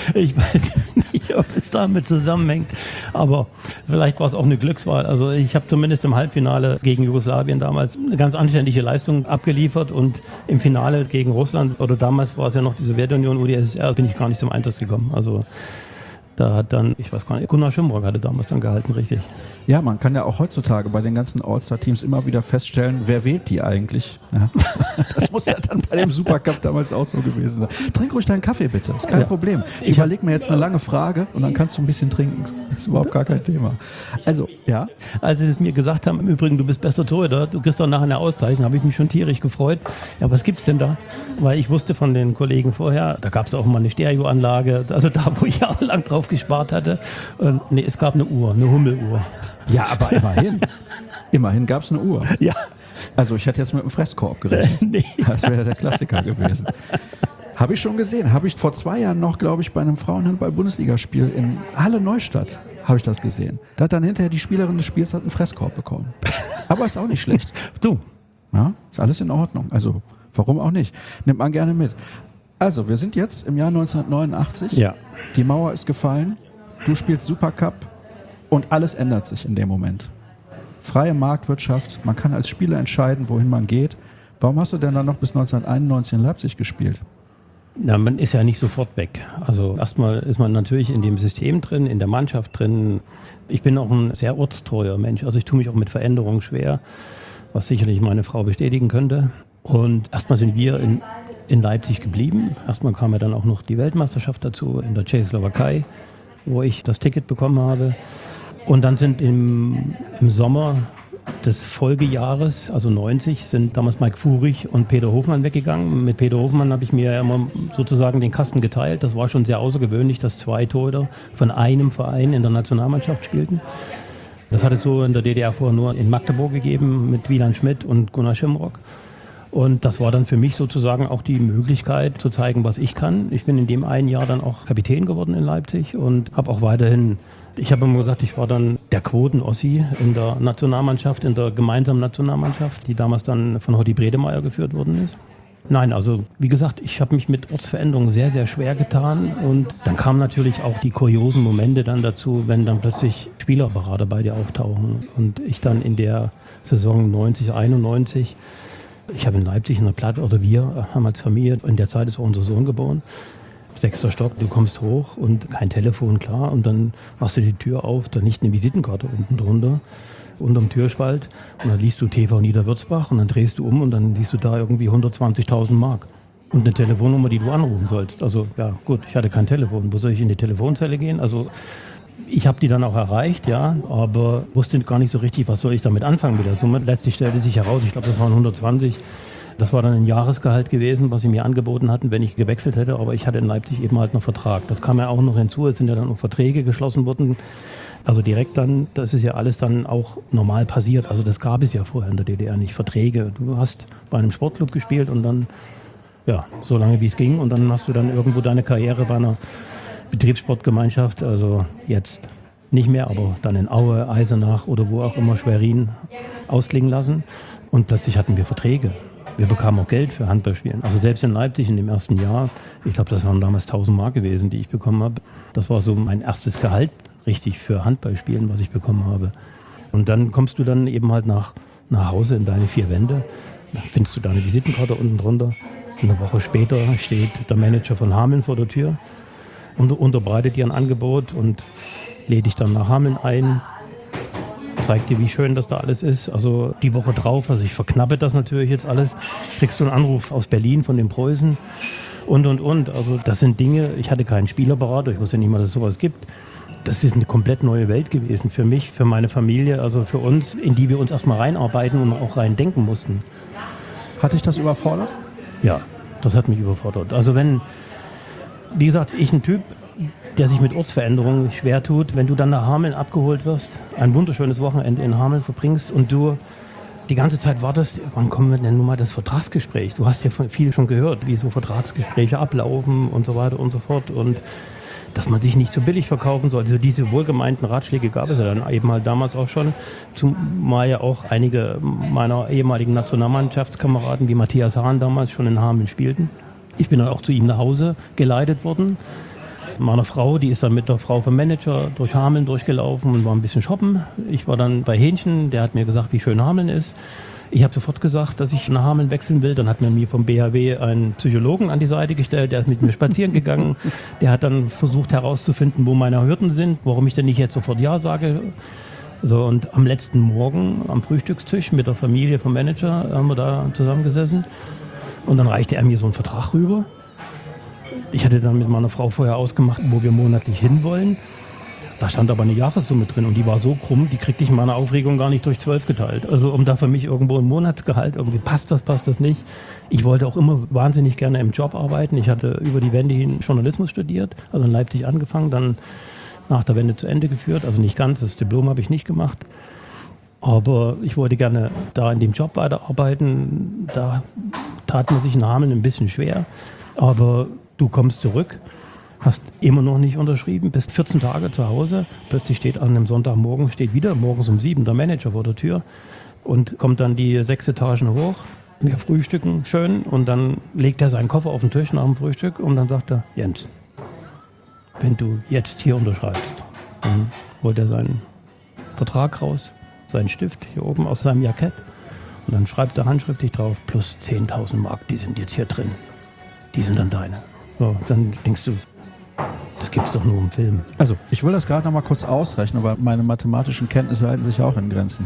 nicht, ob es damit zusammenhängt, aber vielleicht war es auch eine Glückswahl. Also ich habe zumindest im Halbfinale gegen Jugoslawien damals eine ganz anständige Leistung abgeliefert und im Finale gegen Russland, oder damals war es ja noch die Sowjetunion, UdSSR, bin ich gar nicht zum Einsatz gekommen. Also da hat dann, ich weiß gar nicht, Gunnar Schimbrock hatte damals dann gehalten, richtig. Ja, man kann ja auch heutzutage bei den ganzen All-Star-Teams immer wieder feststellen, wer wählt die eigentlich? Ja. Das muss ja dann bei dem Supercup damals auch so gewesen sein. Trink ruhig deinen Kaffee bitte, ist kein Problem. Ich überlege mir jetzt eine lange Frage und dann kannst du ein bisschen trinken. Das ist überhaupt gar kein Thema. Also, ja. Als sie es mir gesagt haben, im Übrigen, du bist bester Torhüter, du kriegst doch nachher eine Auszeichnung, habe ich mich schon tierisch gefreut. Ja, was gibt's denn da? Weil ich wusste von den Kollegen vorher, da gab es auch mal eine Stereoanlage, also da, wo ich jahrelang drauf gespart hatte. Nee, es gab eine Uhr, eine Hummeluhr. Ja, aber immerhin. Immerhin gab es eine Uhr. Ja. Also ich hätte jetzt mit einem Fresskorb gerechnet. Nee. Das wäre der Klassiker gewesen. Habe ich schon gesehen. Habe ich vor 2 Jahren noch, glaube ich, bei einem Frauenhandball-Bundesligaspiel in Halle Neustadt habe ich das gesehen. Da hat dann hinterher die Spielerin des Spiels einen Fresskorb bekommen. Aber ist auch nicht schlecht. Du. Ja, ist alles in Ordnung. Also warum auch nicht? Nimmt man gerne mit. Also wir sind jetzt im Jahr 1989. Ja. Die Mauer ist gefallen. Du spielst Supercup. Und alles ändert sich in dem Moment. Freie Marktwirtschaft, man kann als Spieler entscheiden, wohin man geht. Warum hast du denn dann noch bis 1991 in Leipzig gespielt? Na, man ist ja nicht sofort weg. Also erstmal ist man natürlich in dem System drin, in der Mannschaft drin. Ich bin auch ein sehr ortstreuer Mensch. Also ich tue mich auch mit Veränderungen schwer, was sicherlich meine Frau bestätigen könnte. Und erstmal sind wir in Leipzig geblieben. Erstmal kam ja dann auch noch die Weltmeisterschaft dazu in der Tschechoslowakei, wo ich das Ticket bekommen habe. Und dann sind im Sommer des Folgejahres, also 90, sind damals Mike Fuhrig und Peter Hofmann weggegangen. Mit Peter Hofmann habe ich mir immer sozusagen den Kasten geteilt. Das war schon sehr außergewöhnlich, dass 2 Torhüter von einem Verein in der Nationalmannschaft spielten. Das hat es so in der DDR vorher nur in Magdeburg gegeben mit Wieland Schmidt und Gunnar Schimbrock. Und das war dann für mich sozusagen auch die Möglichkeit zu zeigen, was ich kann. Ich bin in dem einen Jahr dann auch Kapitän geworden in Leipzig und habe auch weiterhin, ich habe immer gesagt, ich war dann der Quoten-Ossi in der Nationalmannschaft, in der gemeinsamen Nationalmannschaft, die damals dann von Horti Bredemeier geführt worden ist. Nein, also wie gesagt, ich habe mich mit Ortsveränderungen sehr, sehr schwer getan und dann kamen natürlich auch die kuriosen Momente dann dazu, wenn dann plötzlich Spielerberater bei dir auftauchen und ich dann in der Saison 90, 91, ich habe in Leipzig in der Platte, oder wir haben als Familie, in der Zeit ist auch unser Sohn geboren, 6. Stock, du kommst hoch und kein Telefon, klar, und dann machst du die Tür auf, da liegt eine Visitenkarte unten drunter, unterm Türspalt, und dann liest du TV Niederwürzbach und dann drehst du um und dann liest du da irgendwie 120.000 Mark und eine Telefonnummer, die du anrufen sollst. Also ja gut, ich hatte kein Telefon, wo soll ich in die Telefonzelle gehen? Also ich habe die dann auch erreicht, ja, aber wusste gar nicht so richtig, was soll ich damit anfangen mit der Summe. Letztlich stellte sich heraus, ich glaube, das waren 120. Das war dann ein Jahresgehalt gewesen, was sie mir angeboten hatten, wenn ich gewechselt hätte. Aber ich hatte in Leipzig eben halt noch Vertrag. Das kam ja auch noch hinzu. Es sind ja dann noch Verträge geschlossen worden. Also direkt dann, das ist ja alles dann auch normal passiert. Also das gab es ja vorher in der DDR nicht. Verträge. Du hast bei einem Sportclub gespielt und dann, ja, so lange wie es ging. Und dann hast du dann irgendwo deine Karriere bei einer Betriebssportgemeinschaft, also jetzt nicht mehr, aber dann in Aue, Eisenach oder wo auch immer, Schwerin, ausklingen lassen. Und plötzlich hatten wir Verträge. Wir bekamen auch Geld für Handballspielen. Also selbst in Leipzig in dem ersten Jahr, ich glaube, das waren damals 1000 Mark gewesen, die ich bekommen habe. Das war so mein erstes Gehalt, richtig, für Handballspielen, was ich bekommen habe. Und dann kommst du dann eben halt nach Hause in deine 4 Wände. Dann findest du deine Visitenkarte unten drunter. Und eine Woche später steht der Manager von Hameln vor der Tür und unterbreitet dir ein Angebot und lädt dich dann nach Hameln ein. Zeigt dir, wie schön das da alles ist. Also die Woche drauf, also ich verknappe das natürlich jetzt alles, kriegst du einen Anruf aus Berlin von den Preußen und. Also das sind Dinge, ich hatte keinen Spielerberater, ich wusste nicht mal, dass es sowas gibt. Das ist eine komplett neue Welt gewesen für mich, für meine Familie, also für uns, in die wir uns erstmal reinarbeiten und auch rein denken mussten. Hat dich das überfordert? Ja, das hat mich überfordert. Also wenn, wie gesagt, ich ein Typ, der sich mit Ortsveränderungen schwer tut, wenn du dann nach Hameln abgeholt wirst, ein wunderschönes Wochenende in Hameln verbringst und du die ganze Zeit wartest, wann kommen wir denn nun mal das Vertragsgespräch? Du hast ja von viel schon gehört, wie so Vertragsgespräche ablaufen und so weiter und so fort und dass man sich nicht so billig verkaufen soll. Also diese wohlgemeinten Ratschläge gab es ja dann eben halt damals auch schon, zumal ja auch einige meiner ehemaligen Nationalmannschaftskameraden wie Matthias Hahn damals schon in Hameln spielten. Ich bin dann auch zu ihm nach Hause geleitet worden. Meiner Frau, die ist dann mit der Frau vom Manager durch Hameln durchgelaufen und war ein bisschen shoppen. Ich war dann bei Hähnchen, der hat mir gesagt, wie schön Hameln ist. Ich habe sofort gesagt, dass ich nach Hameln wechseln will. Dann hat mir vom BHW einen Psychologen an die Seite gestellt, der ist mit mir spazieren gegangen. Der hat dann versucht herauszufinden, wo meine Hürden sind, warum ich denn nicht jetzt sofort Ja sage. So, und am letzten Morgen am Frühstückstisch mit der Familie vom Manager haben wir da zusammengesessen. Und dann reichte er mir so einen Vertrag rüber. Ich hatte dann mit meiner Frau vorher ausgemacht, wo wir monatlich hinwollen. Da stand aber eine Jahressumme drin und die war so krumm, die kriegte ich in meiner Aufregung gar nicht durch 12 geteilt. Also um da für mich irgendwo ein Monatsgehalt, irgendwie passt das nicht. Ich wollte auch immer wahnsinnig gerne im Job arbeiten. Ich hatte über die Wende hin Journalismus studiert, also in Leipzig angefangen, dann nach der Wende zu Ende geführt. Also nicht ganz, das Diplom habe ich nicht gemacht. Aber ich wollte gerne da in dem Job weiterarbeiten. Da tat man sich in Hameln ein bisschen schwer. Aber du kommst zurück, hast immer noch nicht unterschrieben, bist 14 Tage zu Hause. Plötzlich steht an einem Sonntagmorgen, wieder morgens um 7 der Manager vor der Tür und kommt dann die 6 Etagen hoch. Wir frühstücken schön und dann legt er seinen Koffer auf den Tisch nach dem Frühstück und dann sagt er, Jens, wenn du jetzt hier unterschreibst, dann holt er seinen Vertrag raus, seinen Stift hier oben aus seinem Jackett und dann schreibt er handschriftlich drauf, plus 10.000 Mark, die sind jetzt hier drin. Die sind dann deine. So, dann denkst du, das gibt es doch nur im Film. Also, ich will das gerade noch mal kurz ausrechnen, aber meine mathematischen Kenntnisse halten sich auch in Grenzen.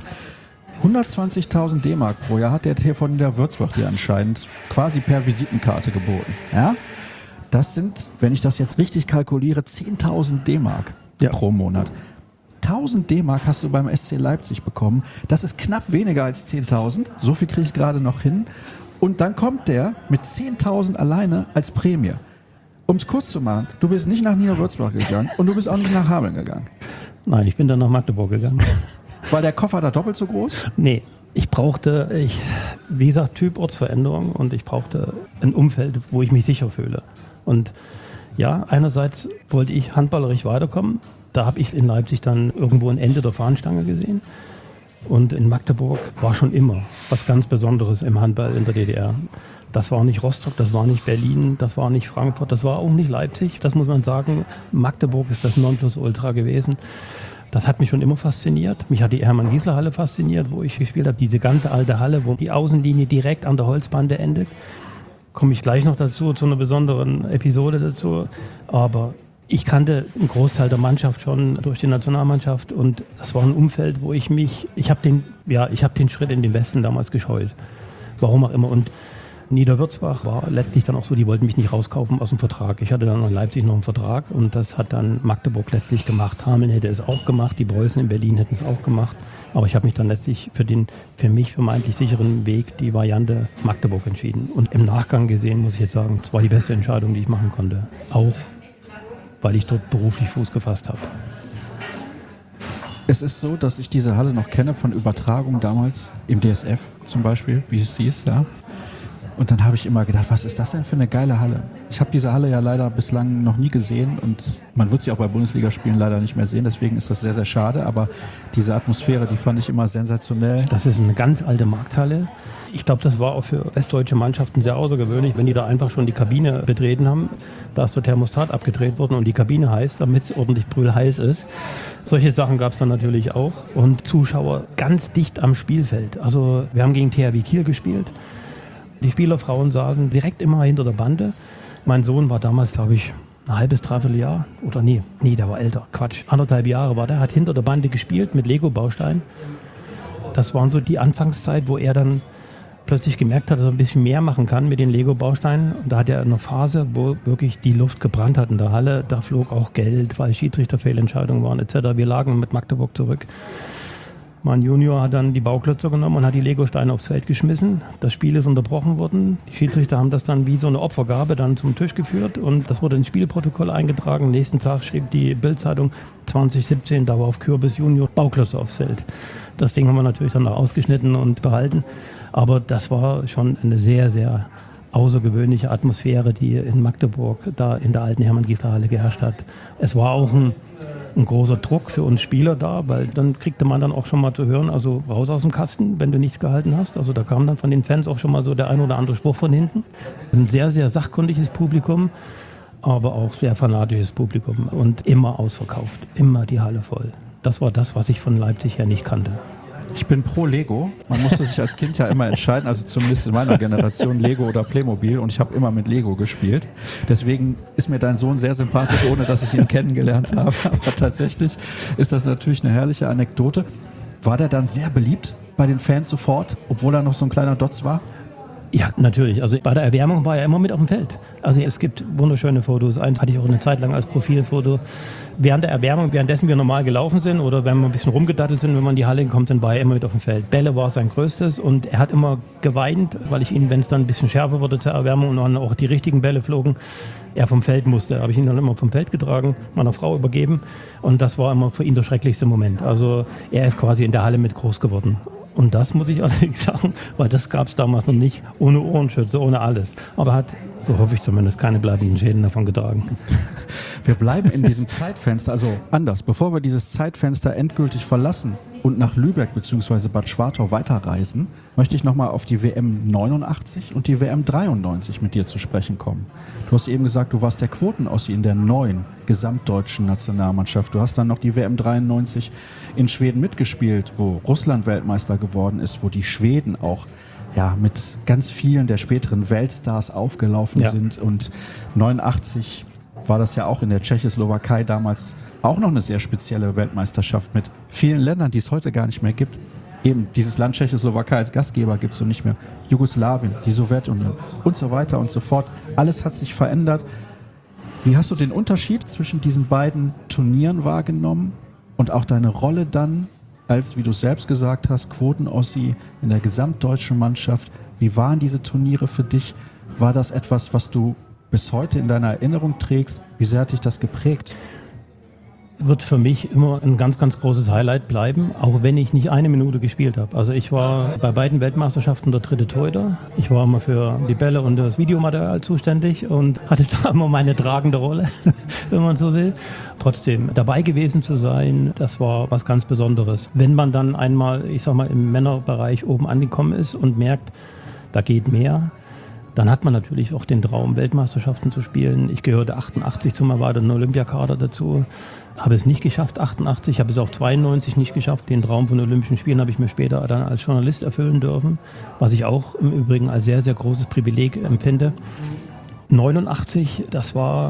120.000 D-Mark pro Jahr hat der TV von der Würzbach dir anscheinend quasi per Visitenkarte geboten. Ja? Das sind, wenn ich das jetzt richtig kalkuliere, 10.000 D-Mark pro Monat. 1.000 D-Mark hast du beim SC Leipzig bekommen. Das ist knapp weniger als 10.000. So viel kriege ich gerade noch hin. Und dann kommt der mit 10.000 alleine als Prämie. Um es kurz zu machen, du bist nicht nach Niederwürzbach gegangen und du bist auch nicht nach Hameln gegangen. Nein, ich bin dann nach Magdeburg gegangen. War der Koffer da doppelt so groß? Nee, wie gesagt, Typ Ortsveränderung und ich brauchte ein Umfeld, wo ich mich sicher fühle. Und ja, einerseits wollte ich handballerisch weiterkommen. Da habe ich in Leipzig dann irgendwo ein Ende der Fahnenstange gesehen. Und in Magdeburg war schon immer was ganz Besonderes im Handball in der DDR. Das war nicht Rostock, das war nicht Berlin, das war nicht Frankfurt, das war auch nicht Leipzig. Das muss man sagen. Magdeburg ist das Nonplusultra gewesen. Das hat mich schon immer fasziniert. Mich hat die Hermann-Giesler-Halle fasziniert, wo ich gespielt habe. Diese ganze alte Halle, wo die Außenlinie direkt an der Holzbande endet. Komme ich gleich noch dazu, zu einer besonderen Episode dazu. Aber ich kannte einen Großteil der Mannschaft schon durch die Nationalmannschaft und das war ein Umfeld, wo ich habe den Schritt in den Westen damals gescheut. Warum auch immer. Und Niederwürzbach war letztlich dann auch so, die wollten mich nicht rauskaufen aus dem Vertrag. Ich hatte dann in Leipzig noch einen Vertrag und das hat dann Magdeburg letztlich gemacht. Hameln hätte es auch gemacht, die Preußen in Berlin hätten es auch gemacht. Aber ich habe mich dann letztlich für mich vermeintlich sicheren Weg, die Variante Magdeburg entschieden. Und im Nachgang gesehen muss ich jetzt sagen, es war die beste Entscheidung, die ich machen konnte. Auch weil ich dort beruflich Fuß gefasst habe. Es ist so, dass ich diese Halle noch kenne von Übertragungen damals im DSF zum Beispiel, wie es hieß, ja. Und dann habe ich immer gedacht, was ist das denn für eine geile Halle? Ich habe diese Halle ja leider bislang noch nie gesehen und man wird sie auch bei Bundesligaspielen leider nicht mehr sehen, deswegen ist das sehr, sehr schade, aber diese Atmosphäre, die fand ich immer sensationell. Das ist eine ganz alte Markthalle. Ich glaube, das war auch für westdeutsche Mannschaften sehr außergewöhnlich, wenn die da einfach schon die Kabine betreten haben. Da ist der Thermostat abgedreht worden und die Kabine heiß, damit es ordentlich brüllheiß ist. Solche Sachen gab es dann natürlich auch. Und Zuschauer ganz dicht am Spielfeld. Also wir haben gegen THW Kiel gespielt. Die Spielerfrauen saßen direkt immer hinter der Bande. Mein Sohn war damals, glaube ich, ein halbes, dreiviertel Jahr. Oder nee, der war älter. Quatsch, 1,5 Jahre war der. Hat hinter der Bande gespielt mit Lego-Bausteinen. Das waren so die Anfangszeit, wo er dann plötzlich gemerkt hat, dass er ein bisschen mehr machen kann mit den Lego-Bausteinen. Und da hat er eine Phase, wo wirklich die Luft gebrannt hat in der Halle. Da flog auch Geld, weil Schiedsrichterfehlentscheidungen waren etc. Wir lagen mit Magdeburg zurück. Mein Junior hat dann die Bauklötze genommen und hat die Legosteine aufs Feld geschmissen. Das Spiel ist unterbrochen worden. Die Schiedsrichter haben das dann wie so eine Opfergabe dann zum Tisch geführt und das wurde ins Spielprotokoll eingetragen. Am nächsten Tag schrieb die Bild-Zeitung 2017 Dauerauf Kürbis Junior Bauklötze aufs Feld. Das Ding haben wir natürlich dann noch ausgeschnitten und behalten. Aber das war schon eine sehr, sehr außergewöhnliche Atmosphäre, die in Magdeburg da in der alten Hermann-Giesler-Halle geherrscht hat. Es war auch ein großer Druck für uns Spieler da, weil dann kriegte man dann auch schon mal zu hören, also raus aus dem Kasten, wenn du nichts gehalten hast. Also da kam dann von den Fans auch schon mal so der ein oder andere Spruch von hinten. Ein sehr, sehr sachkundiges Publikum, aber auch sehr fanatisches Publikum und immer ausverkauft, immer die Halle voll. Das war das, was ich von Leipzig her nicht kannte. Ich bin pro Lego. Man musste sich als Kind ja immer entscheiden, also zumindest in meiner Generation, Lego oder Playmobil. Und ich habe immer mit Lego gespielt. Deswegen ist mir dein Sohn sehr sympathisch, ohne dass ich ihn kennengelernt habe. Aber tatsächlich ist das natürlich eine herrliche Anekdote. War der dann sehr beliebt bei den Fans sofort, obwohl er noch so ein kleiner Dotz war? Ja, natürlich. Also bei der Erwärmung war er immer mit auf dem Feld. Also es gibt wunderschöne Fotos. Einen hatte ich auch eine Zeit lang als Profilfoto. Während der Erwärmung, währenddessen wir normal gelaufen sind oder wenn wir ein bisschen rumgedattelt sind, wenn man in die Halle kommt, dann war er immer mit auf dem Feld. Bälle war sein Größtes und er hat immer geweint, weil ich ihn, wenn es dann ein bisschen schärfer wurde zur Erwärmung und dann auch die richtigen Bälle flogen, er vom Feld musste. Habe ich ihn dann immer vom Feld getragen, meiner Frau übergeben und das war immer für ihn der schrecklichste Moment. Also er ist quasi in der Halle mit groß geworden. Und das muss ich allerdings sagen, weil das gab es damals noch nicht, ohne Ohrenschütze, ohne alles. Aber er hat, so hoffe ich zumindest, keine bleibenden Schäden davon getragen. Wir bleiben in diesem Zeitfenster, also anders. Bevor wir dieses Zeitfenster endgültig verlassen und nach Lübeck bzw. Bad Schwartau weiterreisen, möchte ich nochmal auf die WM 89 und die WM 93 mit dir zu sprechen kommen. Du hast eben gesagt, du warst der Quotenossi in der neuen gesamtdeutschen Nationalmannschaft. Du hast dann noch die WM 93 in Schweden mitgespielt, wo Russland Weltmeister geworden ist, wo die Schweden auch mit ganz vielen der späteren Weltstars aufgelaufen sind. Und 89 war das ja auch in der Tschechoslowakei damals auch noch eine sehr spezielle Weltmeisterschaft mit vielen Ländern, die es heute gar nicht mehr gibt. Eben dieses Land Tschechoslowakei als Gastgeber gibt es so nicht mehr. Jugoslawien, die Sowjetunion und so weiter und so fort. Alles hat sich verändert. Wie hast du den Unterschied zwischen diesen beiden Turnieren wahrgenommen und auch deine Rolle dann als, wie du selbst gesagt hast, Quotenossi in der gesamtdeutschen Mannschaft? Wie waren diese Turniere für dich? War das etwas, was du bis heute in deiner Erinnerung trägst? Wie sehr hat dich das geprägt? wird für mich immer ein ganz, ganz großes Highlight bleiben, auch wenn ich nicht eine Minute gespielt habe. Also ich war bei beiden Weltmeisterschaften der dritte Torhüter. Ich war immer für die Bälle und das Videomaterial zuständig und hatte da immer meine tragende Rolle, wenn man so will. Trotzdem dabei gewesen zu sein, das war was ganz Besonderes. Wenn man dann einmal, ich sag mal, im Männerbereich oben angekommen ist und merkt, da geht mehr, dann hat man natürlich auch den Traum, Weltmeisterschaften zu spielen. Ich gehörte 88 zum erweiterten Olympiakader dazu. Habe es nicht geschafft, 88, habe es auch 92 nicht geschafft. Den Traum von Olympischen Spielen habe ich mir später dann als Journalist erfüllen dürfen, was ich auch im Übrigen als sehr, sehr großes Privileg empfinde. 89, das war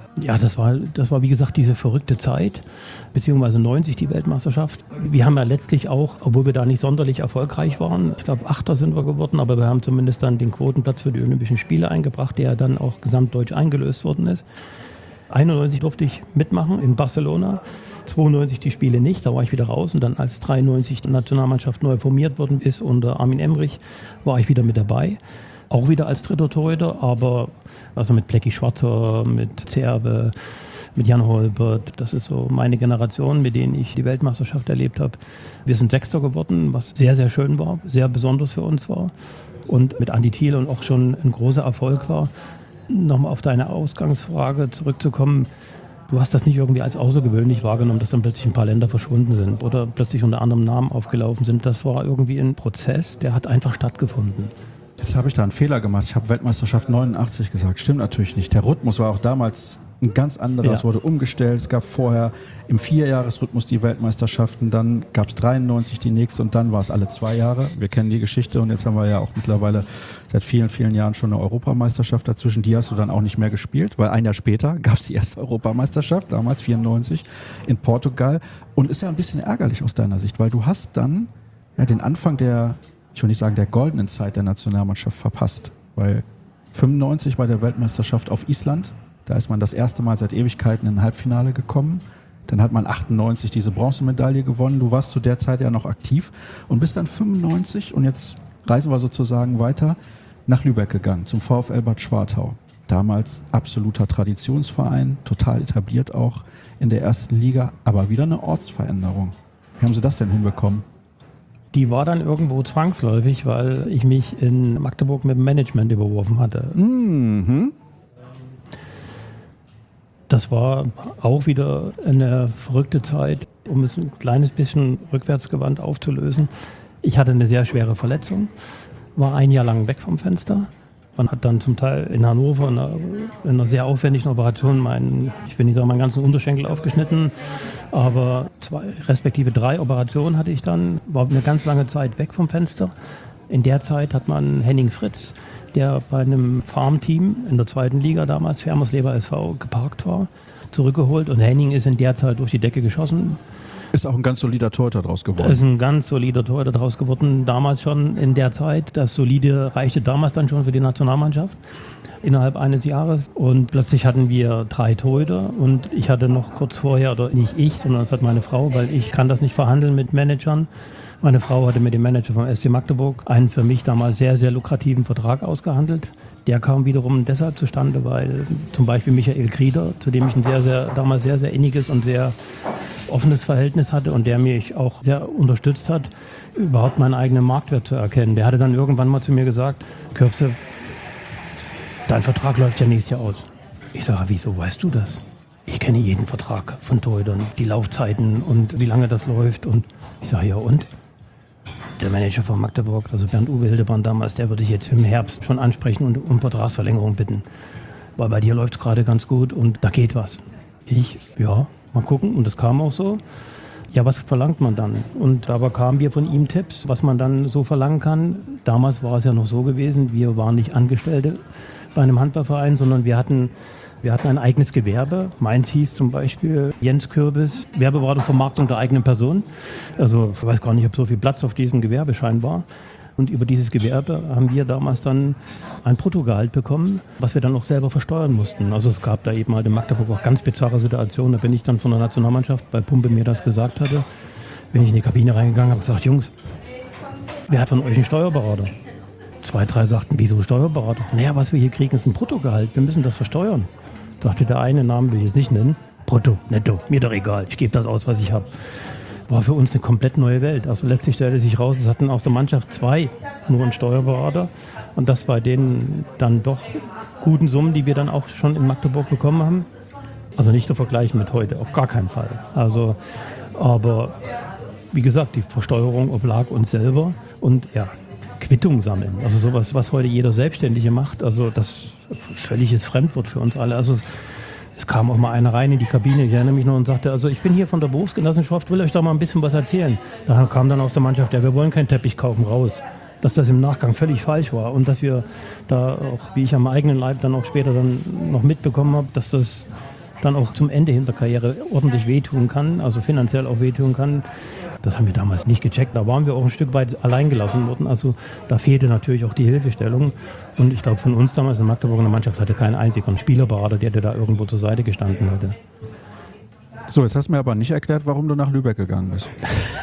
wie gesagt diese verrückte Zeit, beziehungsweise 90 die Weltmeisterschaft. Wir haben ja letztlich auch, obwohl wir da nicht sonderlich erfolgreich waren, ich glaube Achter sind wir geworden, aber wir haben zumindest dann den Quotenplatz für die Olympischen Spiele eingebracht, der dann auch gesamtdeutsch eingelöst worden ist. 91 durfte ich mitmachen in Barcelona, 92 die Spiele nicht, da war ich wieder raus und dann als 93 die Nationalmannschaft neu formiert worden ist unter Armin Emrich, war ich wieder mit dabei. Auch wieder als dritter Torhüter, aber also mit Plecki Schwarzer, mit Zerbe, mit Jan Holbert, das ist so meine Generation, mit denen ich die Weltmeisterschaft erlebt habe. Wir sind Sechster geworden, was sehr, sehr schön war, sehr besonders für uns war und mit Andi Thiel und auch schon ein großer Erfolg war. Nochmal auf deine Ausgangsfrage zurückzukommen. Du hast das nicht irgendwie als außergewöhnlich wahrgenommen, dass dann plötzlich ein paar Länder verschwunden sind oder plötzlich unter anderem Namen aufgelaufen sind. Das war irgendwie ein Prozess, der hat einfach stattgefunden. Jetzt habe ich da einen Fehler gemacht. Ich habe Weltmeisterschaft 89 gesagt. Stimmt natürlich nicht. Der Rhythmus war auch damals ein ganz anderer. Es wurde umgestellt. Es gab vorher im 4-Jahres-Rhythmus die Weltmeisterschaften. Dann gab es 93 die nächste und dann war es alle 2 Jahre. Wir kennen die Geschichte und jetzt haben wir ja auch mittlerweile seit vielen, vielen Jahren schon eine Europameisterschaft dazwischen. Die hast du dann auch nicht mehr gespielt, weil ein Jahr später gab es die erste Europameisterschaft, damals 94 in Portugal. Und ist ja ein bisschen ärgerlich aus deiner Sicht, weil du hast dann ja den Anfang der, ich will nicht sagen der goldenen Zeit der Nationalmannschaft verpasst, weil 95 bei der Weltmeisterschaft auf Island, da ist man das erste Mal seit Ewigkeiten in ein Halbfinale gekommen. Dann hat man 98 diese Bronzemedaille gewonnen. Du warst zu der Zeit ja noch aktiv und bist dann 95 und jetzt reisen wir sozusagen weiter nach Lübeck gegangen, zum VfL Bad Schwartau. Damals absoluter Traditionsverein, total etabliert auch in der ersten Liga, aber wieder eine Ortsveränderung. Wie haben sie das denn hinbekommen? Die war dann irgendwo zwangsläufig, weil ich mich in Magdeburg mit dem Management überworfen hatte. Mhm. Das war auch wieder eine verrückte Zeit, um es ein kleines bisschen rückwärtsgewandt aufzulösen. Ich hatte eine sehr schwere Verletzung, war 1 Jahr lang weg vom Fenster. Man hat dann zum Teil in Hannover in einer sehr aufwendigen Operation meinen ganzen Unterschenkel aufgeschnitten. Aber 2 respektive 3 Operationen hatte ich dann, war eine ganz lange Zeit weg vom Fenster. In der Zeit hat man Henning Fritz, der bei einem Farmteam in der 2. Liga damals, Fermersleber SV, geparkt war, zurückgeholt. Und Henning ist in der Zeit durch die Decke geschossen. Ist auch ein ganz solider Torhüter draus geworden. Ist ein ganz solider Torhüter draus geworden, damals schon in der Zeit. Das Solide reichte damals dann schon für die Nationalmannschaft innerhalb eines Jahres. Und plötzlich hatten wir 3 Torhüter und ich hatte noch kurz vorher, oder nicht ich, sondern das hat meine Frau, weil ich kann das nicht verhandeln mit Managern. Meine Frau hatte mit dem Manager vom SC Magdeburg einen für mich damals sehr, sehr lukrativen Vertrag ausgehandelt. Der kam wiederum deshalb zustande, weil zum Beispiel Michael Grieder, zu dem ich ein damals sehr, sehr inniges und sehr offenes Verhältnis hatte und der mich auch sehr unterstützt hat, überhaupt meinen eigenen Marktwert zu erkennen. Der hatte dann irgendwann mal zu mir gesagt, Köpse, dein Vertrag läuft ja nächstes Jahr aus. Ich sage, wieso weißt du das? Ich kenne jeden Vertrag von Torhütern, die Laufzeiten und wie lange das läuft. Und ich sage, ja und? Der Manager von Magdeburg, also Bernd-Uwe Hildebrand damals, der würde ich jetzt im Herbst schon ansprechen und um Vertragsverlängerung bitten. Weil bei dir läuft es gerade ganz gut und da geht was. Ja, mal gucken. Und das kam auch so. Ja, was verlangt man dann? Und da bekamen wir von ihm Tipps, was man dann so verlangen kann. Damals war es ja noch so gewesen, wir waren nicht Angestellte bei einem Handballverein, sondern wir hatten ein eigenes Gewerbe. Meins hieß zum Beispiel Jens Kürbis, Werbeberatung, Vermarktung der eigenen Person. Also ich weiß gar nicht, ob so viel Platz auf diesem Gewerbeschein war. Und über dieses Gewerbe haben wir damals dann ein Bruttogehalt bekommen, was wir dann auch selber versteuern mussten. Also es gab da eben halt in Magdeburg auch ganz bizarre Situationen. Da bin ich dann von der Nationalmannschaft, weil Pumpe mir das gesagt hatte, bin ich in die Kabine reingegangen und habe gesagt, Jungs, wer hat von euch einen Steuerberater? 2, 3 sagten, wieso Steuerberater? Naja, was wir hier kriegen, ist ein Bruttogehalt. Wir müssen das versteuern. Sagte der eine, Namen will ich jetzt nicht nennen, brutto, netto, mir doch egal, ich gebe das aus, was ich habe. War für uns eine komplett neue Welt. Also letztlich stellte sich raus, es hatten aus der Mannschaft 2 nur einen Steuerberater und das bei den dann doch guten Summen, die wir dann auch schon in Magdeburg bekommen haben. Also nicht zu vergleichen mit heute, auf gar keinen Fall. Also, aber wie gesagt, die Versteuerung oblag uns selber und ja, Quittung sammeln. Also sowas, was heute jeder Selbstständige macht, also das völliges Fremdwort für uns alle. Also es kam auch mal einer rein in die Kabine, ich erinnere mich noch, und sagte, also ich bin hier von der Berufsgenossenschaft, will euch doch mal ein bisschen was erzählen. Da kam dann aus der Mannschaft, ja, wir wollen keinen Teppich kaufen, raus. Dass das im Nachgang völlig falsch war und dass wir da auch, wie ich am eigenen Leib dann auch später dann noch mitbekommen habe, dass das dann auch zum Ende hin der Karriere ordentlich wehtun kann, also finanziell auch wehtun kann. Das haben wir damals nicht gecheckt, da waren wir auch ein Stück weit allein gelassen worden. Also da fehlte natürlich auch die Hilfestellung. Und ich glaube, von uns damals in Magdeburg in der Mannschaft hatte keinen einzigen Spielerberater, der da irgendwo zur Seite gestanden hatte. So, jetzt hast du mir aber nicht erklärt, warum du nach Lübeck gegangen bist.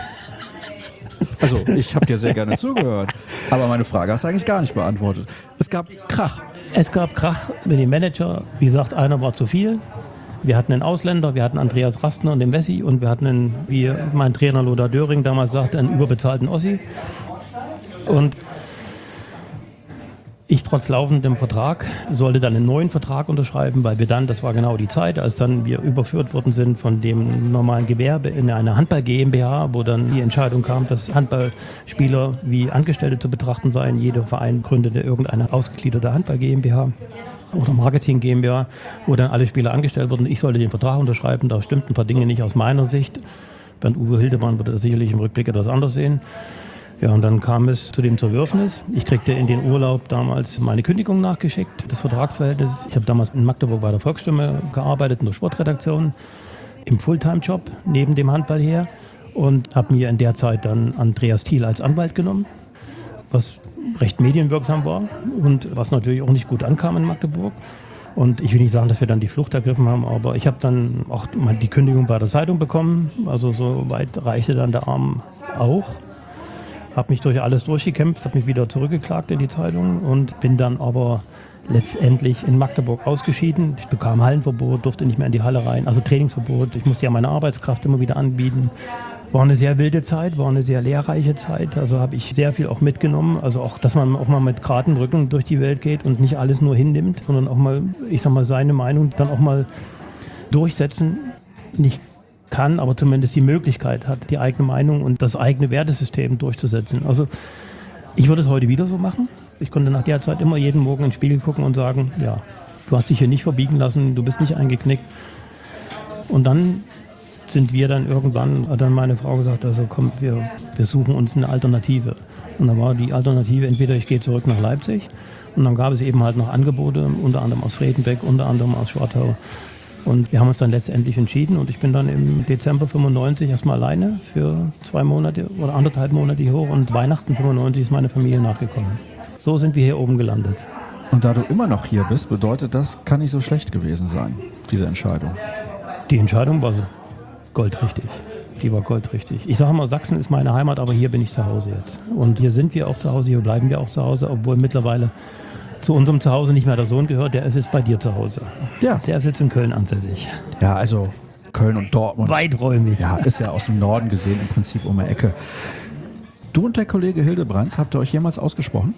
Also, ich habe dir sehr gerne zugehört, aber meine Frage hast du eigentlich gar nicht beantwortet. Es gab Krach. Es gab Krach mit dem Manager. Wie gesagt, einer war zu viel. Wir hatten einen Ausländer, wir hatten Andreas Rastner und den Wessi und wir hatten einen, wie mein Trainer Lothar Döring damals sagte, einen überbezahlten Ossi. Und ich trotz laufendem Vertrag sollte dann einen neuen Vertrag unterschreiben, weil wir dann, das war genau die Zeit, als dann wir überführt worden sind von dem normalen Gewerbe in eine Handball GmbH, wo dann die Entscheidung kam, dass Handballspieler wie Angestellte zu betrachten seien. Jeder Verein gründete irgendeine ausgegliederte Handball GmbH oder Marketing GmbH, wo dann alle Spieler angestellt wurden. Ich sollte den Vertrag unterschreiben, da stimmten ein paar Dinge nicht aus meiner Sicht. Bernd Uwe Hildebrand würde das sicherlich im Rückblick etwas anders sehen. Ja, und dann kam es zu dem Zerwürfnis. Ich kriegte in den Urlaub damals meine Kündigung nachgeschickt, des Vertragsverhältnisses. Ich habe damals in Magdeburg bei der Volksstimme gearbeitet, in der Sportredaktion, im Fulltime-Job neben dem Handball her und habe mir in der Zeit dann Andreas Thiel als Anwalt genommen, was recht medienwirksam war und was natürlich auch nicht gut ankam in Magdeburg. Und ich will nicht sagen, dass wir dann die Flucht ergriffen haben, aber ich habe dann auch die Kündigung bei der Zeitung bekommen. Also so weit reichte dann der Arm auch. Habe mich durch alles durchgekämpft, habe mich wieder zurückgeklagt in die Zeitung und bin dann aber letztendlich in Magdeburg ausgeschieden. Ich bekam Hallenverbot, durfte nicht mehr in die Halle rein, also Trainingsverbot. Ich musste ja meine Arbeitskraft immer wieder anbieten. War eine sehr wilde Zeit, war eine sehr lehrreiche Zeit. Also habe ich sehr viel auch mitgenommen. Also auch, dass man auch mal mit geradem Rücken durch die Welt geht und nicht alles nur hinnimmt, sondern auch mal, ich sag mal, seine Meinung dann auch mal durchsetzen. Nicht kann, aber zumindest die Möglichkeit hat, die eigene Meinung und das eigene Wertesystem durchzusetzen. Also ich würde es heute wieder so machen. Ich konnte nach der Zeit immer jeden Morgen in den Spiegel gucken und sagen, ja, du hast dich hier nicht verbiegen lassen, du bist nicht eingeknickt. Und dann sind wir dann irgendwann, hat dann meine Frau gesagt, also komm, wir suchen uns eine Alternative. Und dann war die Alternative, entweder ich gehe zurück nach Leipzig und dann gab es eben halt noch Angebote, unter anderem aus Fredenbeck, unter anderem aus Schwartau. Und wir haben uns dann letztendlich entschieden und ich bin dann im Dezember 95 erstmal alleine für 2 Monate oder 1,5 Monate hier hoch und Weihnachten 95 ist meine Familie nachgekommen. So sind wir hier oben gelandet. Und da du immer noch hier bist, bedeutet das, kann nicht so schlecht gewesen sein, diese Entscheidung. Die Entscheidung war so goldrichtig. Die war goldrichtig. Ich sage mal, Sachsen ist meine Heimat, aber hier bin ich zu Hause jetzt. Und hier sind wir auch zu Hause, hier bleiben wir auch zu Hause, obwohl mittlerweile zu unserem Zuhause nicht mehr der Sohn gehört, der ist jetzt bei dir zu Hause. Ja. Der ist jetzt in Köln ansässig. Ja, also Köln und Dortmund. Weiträumig. Ja, ist ja aus dem Norden gesehen, im Prinzip um die Ecke. Du und der Kollege Hildebrand, habt ihr euch jemals ausgesprochen?